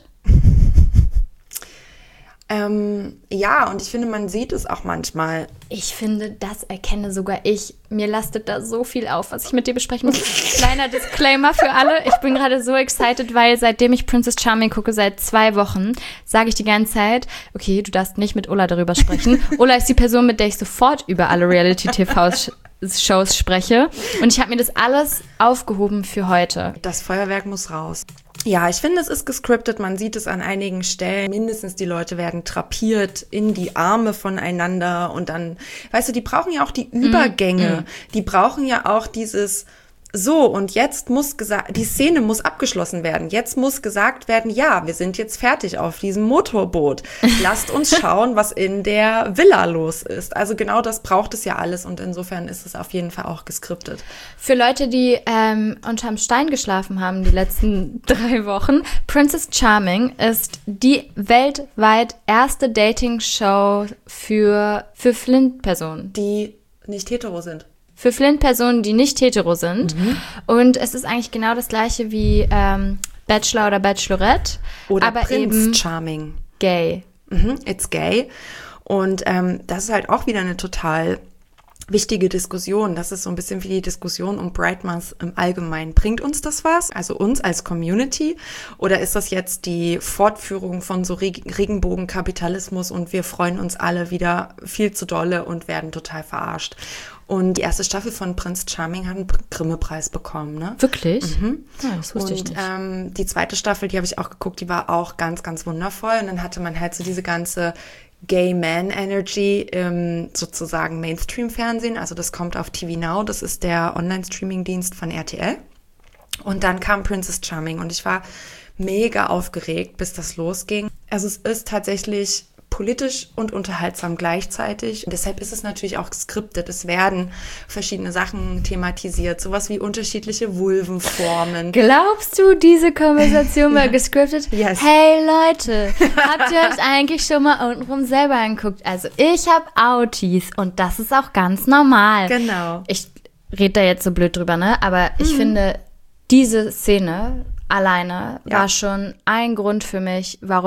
Ähm, ja, und ich finde, man sieht es auch manchmal. Ich finde, das erkenne sogar ich. Mir lastet da so viel auf, was ich mit dir besprechen muss. Kleiner Disclaimer für alle. Ich bin gerade so excited, weil seitdem ich Princess Charming gucke, seit zwei Wochen, sage ich die ganze Zeit, okay, du darfst nicht mit Ulla darüber sprechen. Ulla ist die Person, mit der ich sofort über alle Reality-T V-Shows spreche. Und ich habe mir das alles aufgehoben für heute. Das Feuerwerk muss raus. Ja, ich finde, es ist gescriptet. Man sieht es an einigen Stellen. Mindestens die Leute werden drapiert in die Arme voneinander und dann, weißt du, die brauchen ja auch die Übergänge. Mm. Die brauchen ja auch dieses so und jetzt muss gesagt, die Szene muss abgeschlossen werden. Jetzt muss gesagt werden, ja, wir sind jetzt fertig auf diesem Motorboot. Lasst uns schauen, was in der Villa los ist. Also genau das braucht es ja alles und insofern ist es auf jeden Fall auch geskriptet. Für Leute, die ähm, unterm Stein geschlafen haben die letzten drei Wochen, Princess Charming ist die weltweit erste Dating-Show für, für Flint-Personen. Die nicht hetero sind. Für Flint-Personen, die nicht hetero sind. Mhm. Und es ist eigentlich genau das Gleiche wie ähm, Bachelor oder Bachelorette. Oder aber Prince eben Charming. Gay. Mhm, it's gay. Und ähm, das ist halt auch wieder eine total wichtige Diskussion. Das ist so ein bisschen wie die Diskussion um Pride Month im Allgemeinen. Bringt uns das was? Also uns als Community? Oder ist das jetzt die Fortführung von so Reg- Regenbogenkapitalismus und wir freuen uns alle wieder viel zu dolle und werden total verarscht? Und die erste Staffel von Prince Charming hat einen Grimme-Preis bekommen, ne? Wirklich? Mhm. Ja, das wusste und, ich nicht. Ähm, die zweite Staffel, die habe ich auch geguckt, die war auch ganz, ganz wundervoll. Und dann hatte man halt so diese ganze Gay-Man-Energy im sozusagen Mainstream-Fernsehen. Also das kommt auf T V Now, das ist der Online-Streaming-Dienst von R T L. Und dann kam Princess Charming und ich war mega aufgeregt, bis das losging. Also es ist tatsächlich politisch und unterhaltsam gleichzeitig. Und deshalb ist es natürlich auch geskriptet. Es werden verschiedene Sachen thematisiert, sowas wie unterschiedliche Vulvenformen. Glaubst du, diese Konversation war geskriptet? Yes. Hey Leute, habt ihr euch eigentlich schon mal untenrum selber angeguckt? Also ich habe Autis und das ist auch ganz normal. Genau. Ich rede da jetzt so blöd drüber, ne? Aber ich mhm. finde, diese Szene alleine ja. war schon ein Grund für mich, warum ich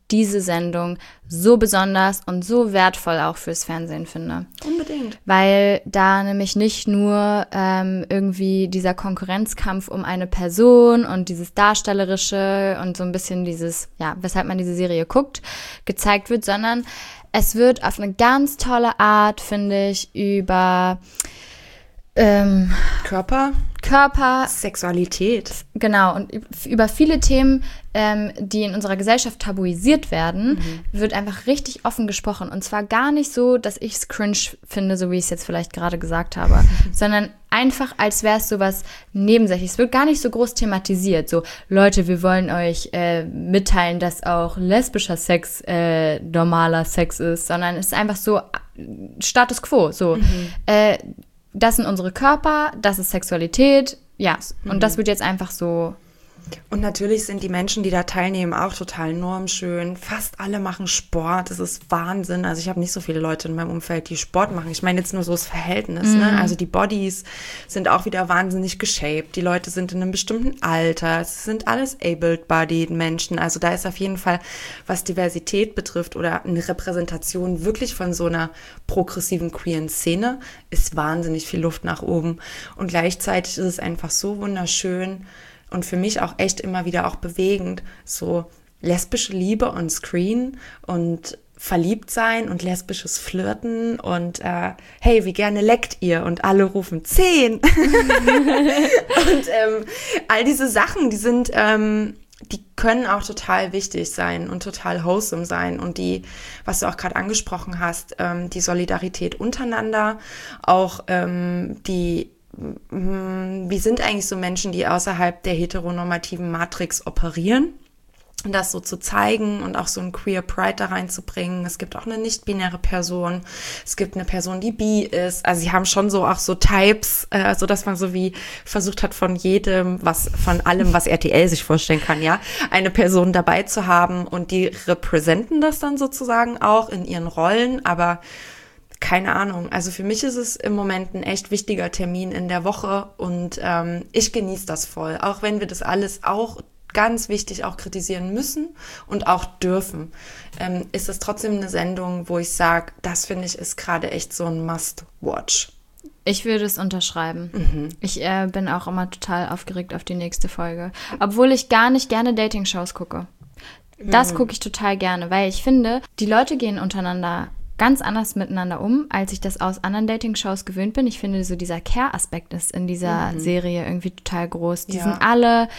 diese Sendung so besonders und so wertvoll auch fürs Fernsehen finde. Unbedingt. Weil da nämlich nicht nur ähm, irgendwie dieser Konkurrenzkampf um eine Person und dieses Darstellerische und so ein bisschen dieses, ja, weshalb man diese Serie guckt, gezeigt wird, sondern es wird auf eine ganz tolle Art, finde ich, über ähm, Körper, Körper, Sexualität. Genau, und über viele Themen, ähm, die in unserer Gesellschaft tabuisiert werden, mhm. wird einfach richtig offen gesprochen. Und zwar gar nicht so, dass ich es cringe finde, so wie ich es jetzt vielleicht gerade gesagt habe, mhm. sondern einfach, als wäre es sowas Nebensächliches. Es wird gar nicht so groß thematisiert. So, Leute, wir wollen euch äh, mitteilen, dass auch lesbischer Sex äh, normaler Sex ist, sondern es ist einfach so Status quo. So, mhm. äh, das sind unsere Körper, das ist Sexualität, ja, und mhm. das wird jetzt einfach so. Und natürlich sind die Menschen, die da teilnehmen, auch total normschön. Fast alle machen Sport, das ist Wahnsinn. Also ich habe nicht so viele Leute in meinem Umfeld, die Sport machen. Ich meine jetzt nur so das Verhältnis, mhm. ne? Also die Bodies sind auch wieder wahnsinnig geshaped. Die Leute sind in einem bestimmten Alter. Es sind alles able-bodied Menschen. Also da ist auf jeden Fall, was Diversität betrifft oder eine Repräsentation wirklich von so einer progressiven queeren Szene, ist wahnsinnig viel Luft nach oben. Und gleichzeitig ist es einfach so wunderschön, und für mich auch echt immer wieder auch bewegend, so lesbische Liebe on Screen und verliebt sein und lesbisches Flirten und äh, hey, wie gerne leckt ihr? Und alle rufen zehn. Und ähm, all diese Sachen, die sind, ähm, die können auch total wichtig sein und total wholesome sein. Und die, was du auch gerade angesprochen hast, ähm, die Solidarität untereinander, auch ähm, die wir sind eigentlich so Menschen, die außerhalb der heteronormativen Matrix operieren. Und das so zu zeigen und auch so ein Queer Pride da reinzubringen. Es gibt auch eine nicht-binäre Person. Es gibt eine Person, die bi ist. Also sie haben schon so auch so Types, äh, so dass man so wie versucht hat, von jedem, was, von allem, was R T L sich vorstellen kann, ja, eine Person dabei zu haben. Und die repräsentieren das dann sozusagen auch in ihren Rollen. Aber keine Ahnung, also für mich ist es im Moment ein echt wichtiger Termin in der Woche und ähm, ich genieße das voll, auch wenn wir das alles auch ganz wichtig auch kritisieren müssen und auch dürfen, ähm, ist es trotzdem eine Sendung, wo ich sage, das finde ich ist gerade echt so ein Must-Watch. Ich würde es unterschreiben. Mhm. Ich äh, bin auch immer total aufgeregt auf die nächste Folge, obwohl ich gar nicht gerne Dating-Shows gucke. Das mhm. gucke ich total gerne, weil ich finde, die Leute gehen untereinander ganz anders miteinander um, als ich das aus anderen Dating-Shows gewöhnt bin. Ich finde, so dieser Care-Aspekt ist in dieser mhm. Serie irgendwie total groß. Die ja. sind alle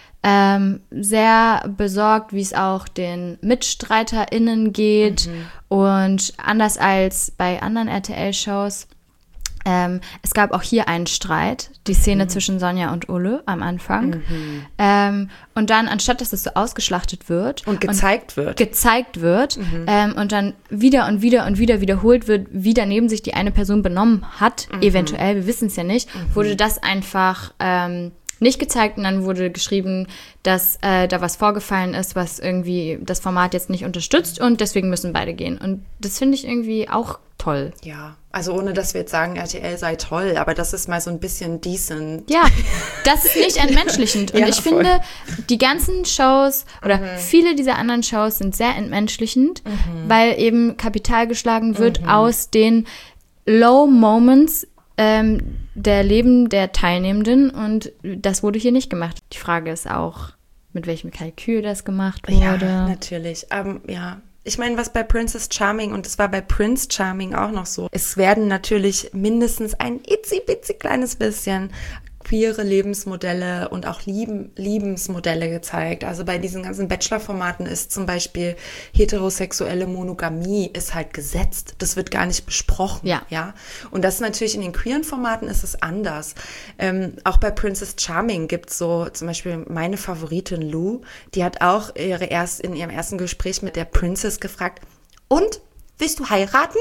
ähm, sehr besorgt, wie es auch den MitstreiterInnen geht. Mhm. Und anders als bei anderen R T L-Shows, ähm, es gab auch hier einen Streit, die Szene mhm. zwischen Sonja und Ulle am Anfang. Mhm. Ähm, und dann, anstatt dass es so ausgeschlachtet wird und gezeigt und wird, gezeigt wird mhm. ähm, und dann wieder und wieder und wieder wiederholt wird, wie daneben sich die eine Person benommen hat, mhm. eventuell, wir wissen es ja nicht, mhm. wurde das einfach ähm, nicht gezeigt und dann wurde geschrieben, dass äh, da was vorgefallen ist, was irgendwie das Format jetzt nicht unterstützt und deswegen müssen beide gehen. Und das finde ich irgendwie auch toll. Ja, also ohne, dass wir jetzt sagen, R T L sei toll, aber das ist mal so ein bisschen decent. Ja, das ist nicht entmenschlichend. Und ja, ich voll. finde, die ganzen Shows oder mhm. viele dieser anderen Shows sind sehr entmenschlichend, mhm. weil eben Kapital geschlagen wird mhm. aus den Low Moments ähm, der Leben der Teilnehmenden und das wurde hier nicht gemacht. Die Frage ist auch, mit welchem Kalkül das gemacht wurde. Ja, natürlich. Ähm, ja, ich meine, was bei Princess Charming, und das war bei Prince Charming auch noch so, es werden natürlich mindestens ein itzi-bitzi kleines bisschen queere Lebensmodelle und auch Lieben, Liebensmodelle gezeigt. Also bei diesen ganzen Bachelor-Formaten ist zum Beispiel heterosexuelle Monogamie ist halt gesetzt. Das wird gar nicht besprochen. Ja. ja? Und das natürlich in den queeren Formaten ist es anders. Ähm, auch bei Princess Charming gibt es so zum Beispiel meine Favoritin Lou, die hat auch ihre erst, in ihrem ersten Gespräch mit der Princess gefragt, und, willst du heiraten?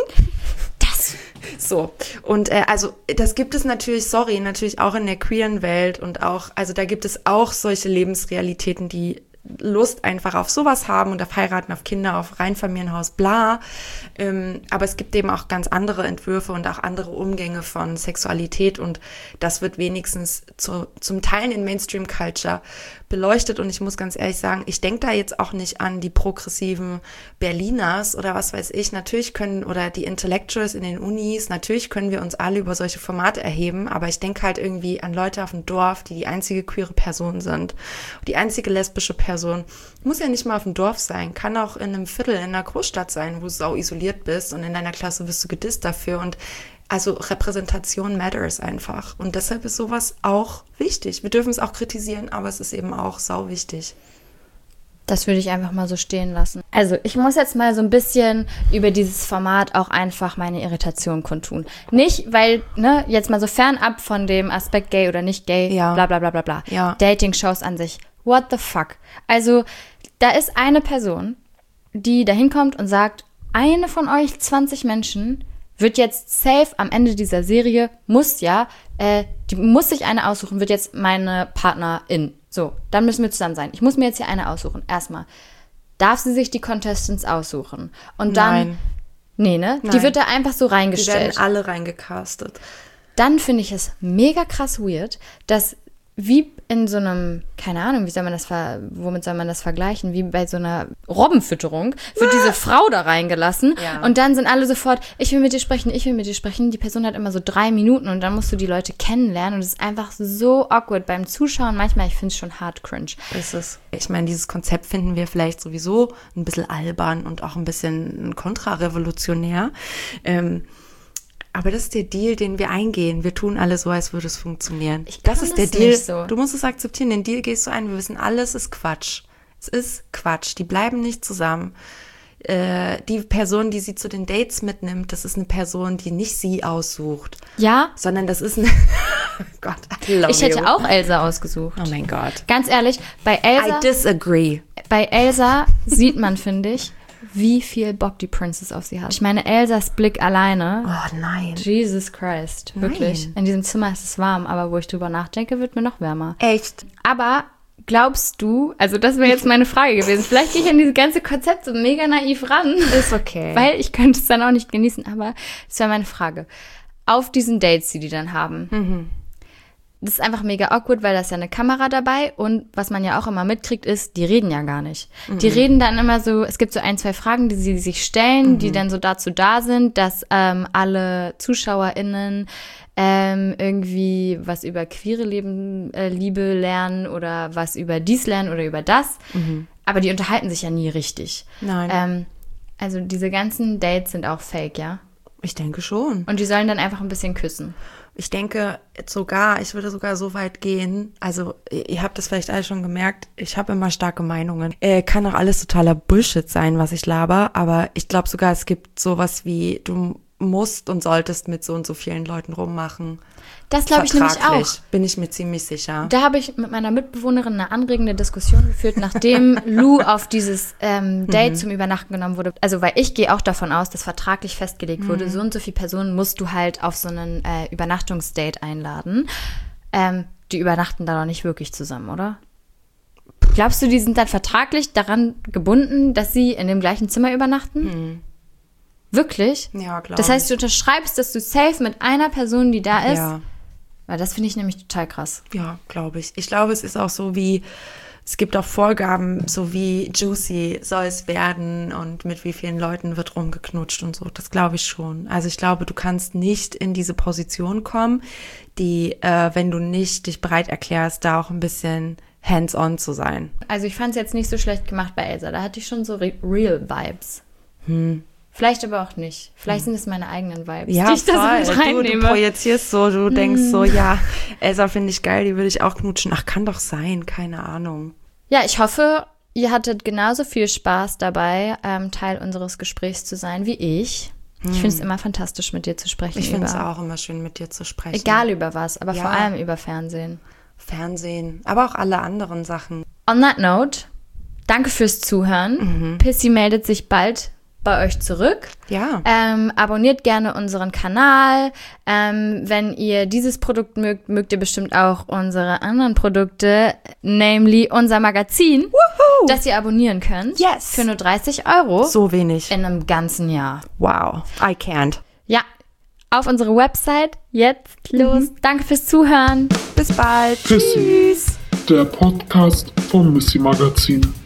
Das. So, und äh, also das gibt es natürlich, sorry, natürlich auch in der queeren Welt und auch, also da gibt es auch solche Lebensrealitäten, die Lust einfach auf sowas haben und auf heiraten, auf Kinder, auf Reinfamilienhaus, bla. Ähm, aber es gibt eben auch ganz andere Entwürfe und auch andere Umgänge von Sexualität und das wird wenigstens zu, zum Teil in Mainstream-Culture beleuchtet und ich muss ganz ehrlich sagen, ich denke da jetzt auch nicht an die progressiven Berliners oder was weiß ich. Natürlich können, oder die Intellectuals in den Unis, natürlich können wir uns alle über solche Formate erheben, aber ich denke halt irgendwie an Leute auf dem Dorf, die die einzige queere Person sind. Die einzige lesbische Person. Muss ja nicht mal auf dem Dorf sein, kann auch in einem Viertel in einer Großstadt sein, wo du sau isoliert bist und in deiner Klasse wirst du gedisst dafür und also Repräsentation matters einfach. Und deshalb ist sowas auch wichtig. Wir dürfen es auch kritisieren, aber es ist eben auch sau wichtig. Das würde ich einfach mal so stehen lassen. Also ich muss jetzt mal so ein bisschen über dieses Format auch einfach meine Irritation kundtun. Nicht, weil, ne, jetzt mal so fernab von dem Aspekt gay oder nicht gay, ja. bla bla bla bla bla. Ja. Dating-Shows an sich. What the fuck? Also da ist eine Person, die da hinkommt und sagt, eine von euch zwanzig Menschen wird jetzt safe am Ende dieser Serie, muss ja, äh, die muss sich eine aussuchen, wird jetzt meine Partnerin. So, dann müssen wir zusammen sein. Ich muss mir jetzt hier eine aussuchen. Erstmal, darf sie sich die Contestants aussuchen? Und dann, Nein. nee, ne? Nein. Die wird da einfach so Die reingestellt. werden alle reingecastet. Dann finde ich es mega krass weird, dass wie in so einem, keine Ahnung, wie soll man das ver- womit soll man das vergleichen? Wie bei so einer Robbenfütterung wird diese Frau da reingelassen Ja. und dann sind alle sofort, ich will mit dir sprechen, ich will mit dir sprechen. Die Person hat immer so drei Minuten und dann musst du die Leute kennenlernen und es ist einfach so awkward beim Zuschauen. Manchmal, ich finde es schon hart cringe. Ist es. Ich meine, dieses Konzept finden wir vielleicht sowieso ein bisschen albern und auch ein bisschen kontrarevolutionär. Ähm, Aber das ist der Deal, den wir eingehen. Wir tun alle so, als würde es funktionieren. Ich kann das ist der das Deal. nicht so. Du musst es akzeptieren. Den Deal gehst du ein. Wir wissen, alles ist Quatsch. Es ist Quatsch. Die bleiben nicht zusammen. Äh, die Person, die sie zu den Dates mitnimmt, das ist eine Person, die nicht sie aussucht. Ja, Sondern das ist eine... Gott, I love ich hätte you. auch Elsa ausgesucht. Oh mein Gott. Ganz ehrlich, bei Elsa, I disagree. bei Elsa sieht man, finde ich, wie viel Bock die Princess auf sie hat. Ich meine, Elsas Blick alleine. Oh nein. Jesus Christ, wirklich. Nein. In diesem Zimmer ist es warm, aber wo ich drüber nachdenke, wird mir noch wärmer. Echt? Aber glaubst du, also das wäre jetzt meine Frage gewesen, vielleicht gehe ich an dieses ganze Konzept so mega naiv ran. Ist okay. Weil ich könnte es dann auch nicht genießen, aber das wäre meine Frage. Auf diesen Dates, die die dann haben, Mhm. das ist einfach mega awkward, weil da ist ja eine Kamera dabei und was man ja auch immer mitkriegt ist, die reden ja gar nicht. Mhm. Die reden dann immer so, es gibt so ein, zwei Fragen, die sie sich stellen, mhm. die dann so dazu da sind, dass ähm, alle ZuschauerInnen ähm, irgendwie was über queere Leben, äh, Liebe lernen oder was über dies lernen oder über das. Mhm. Aber die unterhalten sich ja nie richtig. Nein. Ähm, also diese ganzen Dates sind auch fake, ja? Ich denke schon. Und die sollen dann einfach ein bisschen küssen. Ich denke sogar, ich würde sogar so weit gehen, also ihr habt das vielleicht alle schon gemerkt, ich habe immer starke Meinungen. Äh, kann auch alles totaler Bullshit sein, was ich laber, aber ich glaube sogar, es gibt sowas wie, du musst und solltest mit so und so vielen Leuten rummachen. Das glaube ich nämlich auch. Vertraglich, bin ich mir ziemlich sicher. Da habe ich mit meiner Mitbewohnerin eine anregende Diskussion geführt, nachdem Lou auf dieses ähm, Date mhm. zum Übernachten genommen wurde. Also, weil ich gehe auch davon aus, dass vertraglich festgelegt wurde, mhm. so und so viele Personen musst du halt auf so einen äh, Übernachtungsdate einladen. Ähm, die übernachten da doch nicht wirklich zusammen, oder? Glaubst du, die sind dann vertraglich daran gebunden, dass sie in dem gleichen Zimmer übernachten? Mhm. Wirklich? Ja, klar. Das heißt, du unterschreibst, dass du safe mit einer Person, die da ist. Ja. Weil das finde ich nämlich total krass. Ja, glaube ich. Ich glaube, es ist auch so wie, es gibt auch Vorgaben, so wie juicy soll es werden und mit wie vielen Leuten wird rumgeknutscht und so. Das glaube ich schon. Also ich glaube, du kannst nicht in diese Position kommen, die, äh, wenn du nicht dich bereit erklärst, da auch ein bisschen hands-on zu sein. Also ich fand es jetzt nicht so schlecht gemacht bei Elsa. Da hatte ich schon so re- real Vibes. Hm. Vielleicht aber auch nicht. Vielleicht sind es meine eigenen Vibes, Ja, die ich da so mit du, reinnehme. du projizierst so, du mm. denkst so, ja, Elsa finde ich geil, die würde ich auch knutschen. Ach, kann doch sein, keine Ahnung. Ja, ich hoffe, ihr hattet genauso viel Spaß dabei, ähm, Teil unseres Gesprächs zu sein wie ich. Hm. Ich finde es immer fantastisch, mit dir zu sprechen. Ich finde es über- auch immer schön, mit dir zu sprechen. Egal über was, aber Ja. vor allem über Fernsehen. Fernsehen, aber auch alle anderen Sachen. On that note, danke fürs Zuhören. Mhm. Pissy meldet sich bald bei euch zurück. Ja. Ähm, abonniert gerne unseren Kanal. Ähm, wenn ihr dieses Produkt mögt, mögt ihr bestimmt auch unsere anderen Produkte, namely unser Magazin, Woohoo! das ihr abonnieren könnt. Yes. Für nur dreißig Euro. So wenig. In einem ganzen Jahr. Wow. I can't. Ja. Auf unsere Website. Jetzt los. Mhm. Danke fürs Zuhören. Bis bald. Pissy. Tschüss. Der Podcast vom Missy Magazin.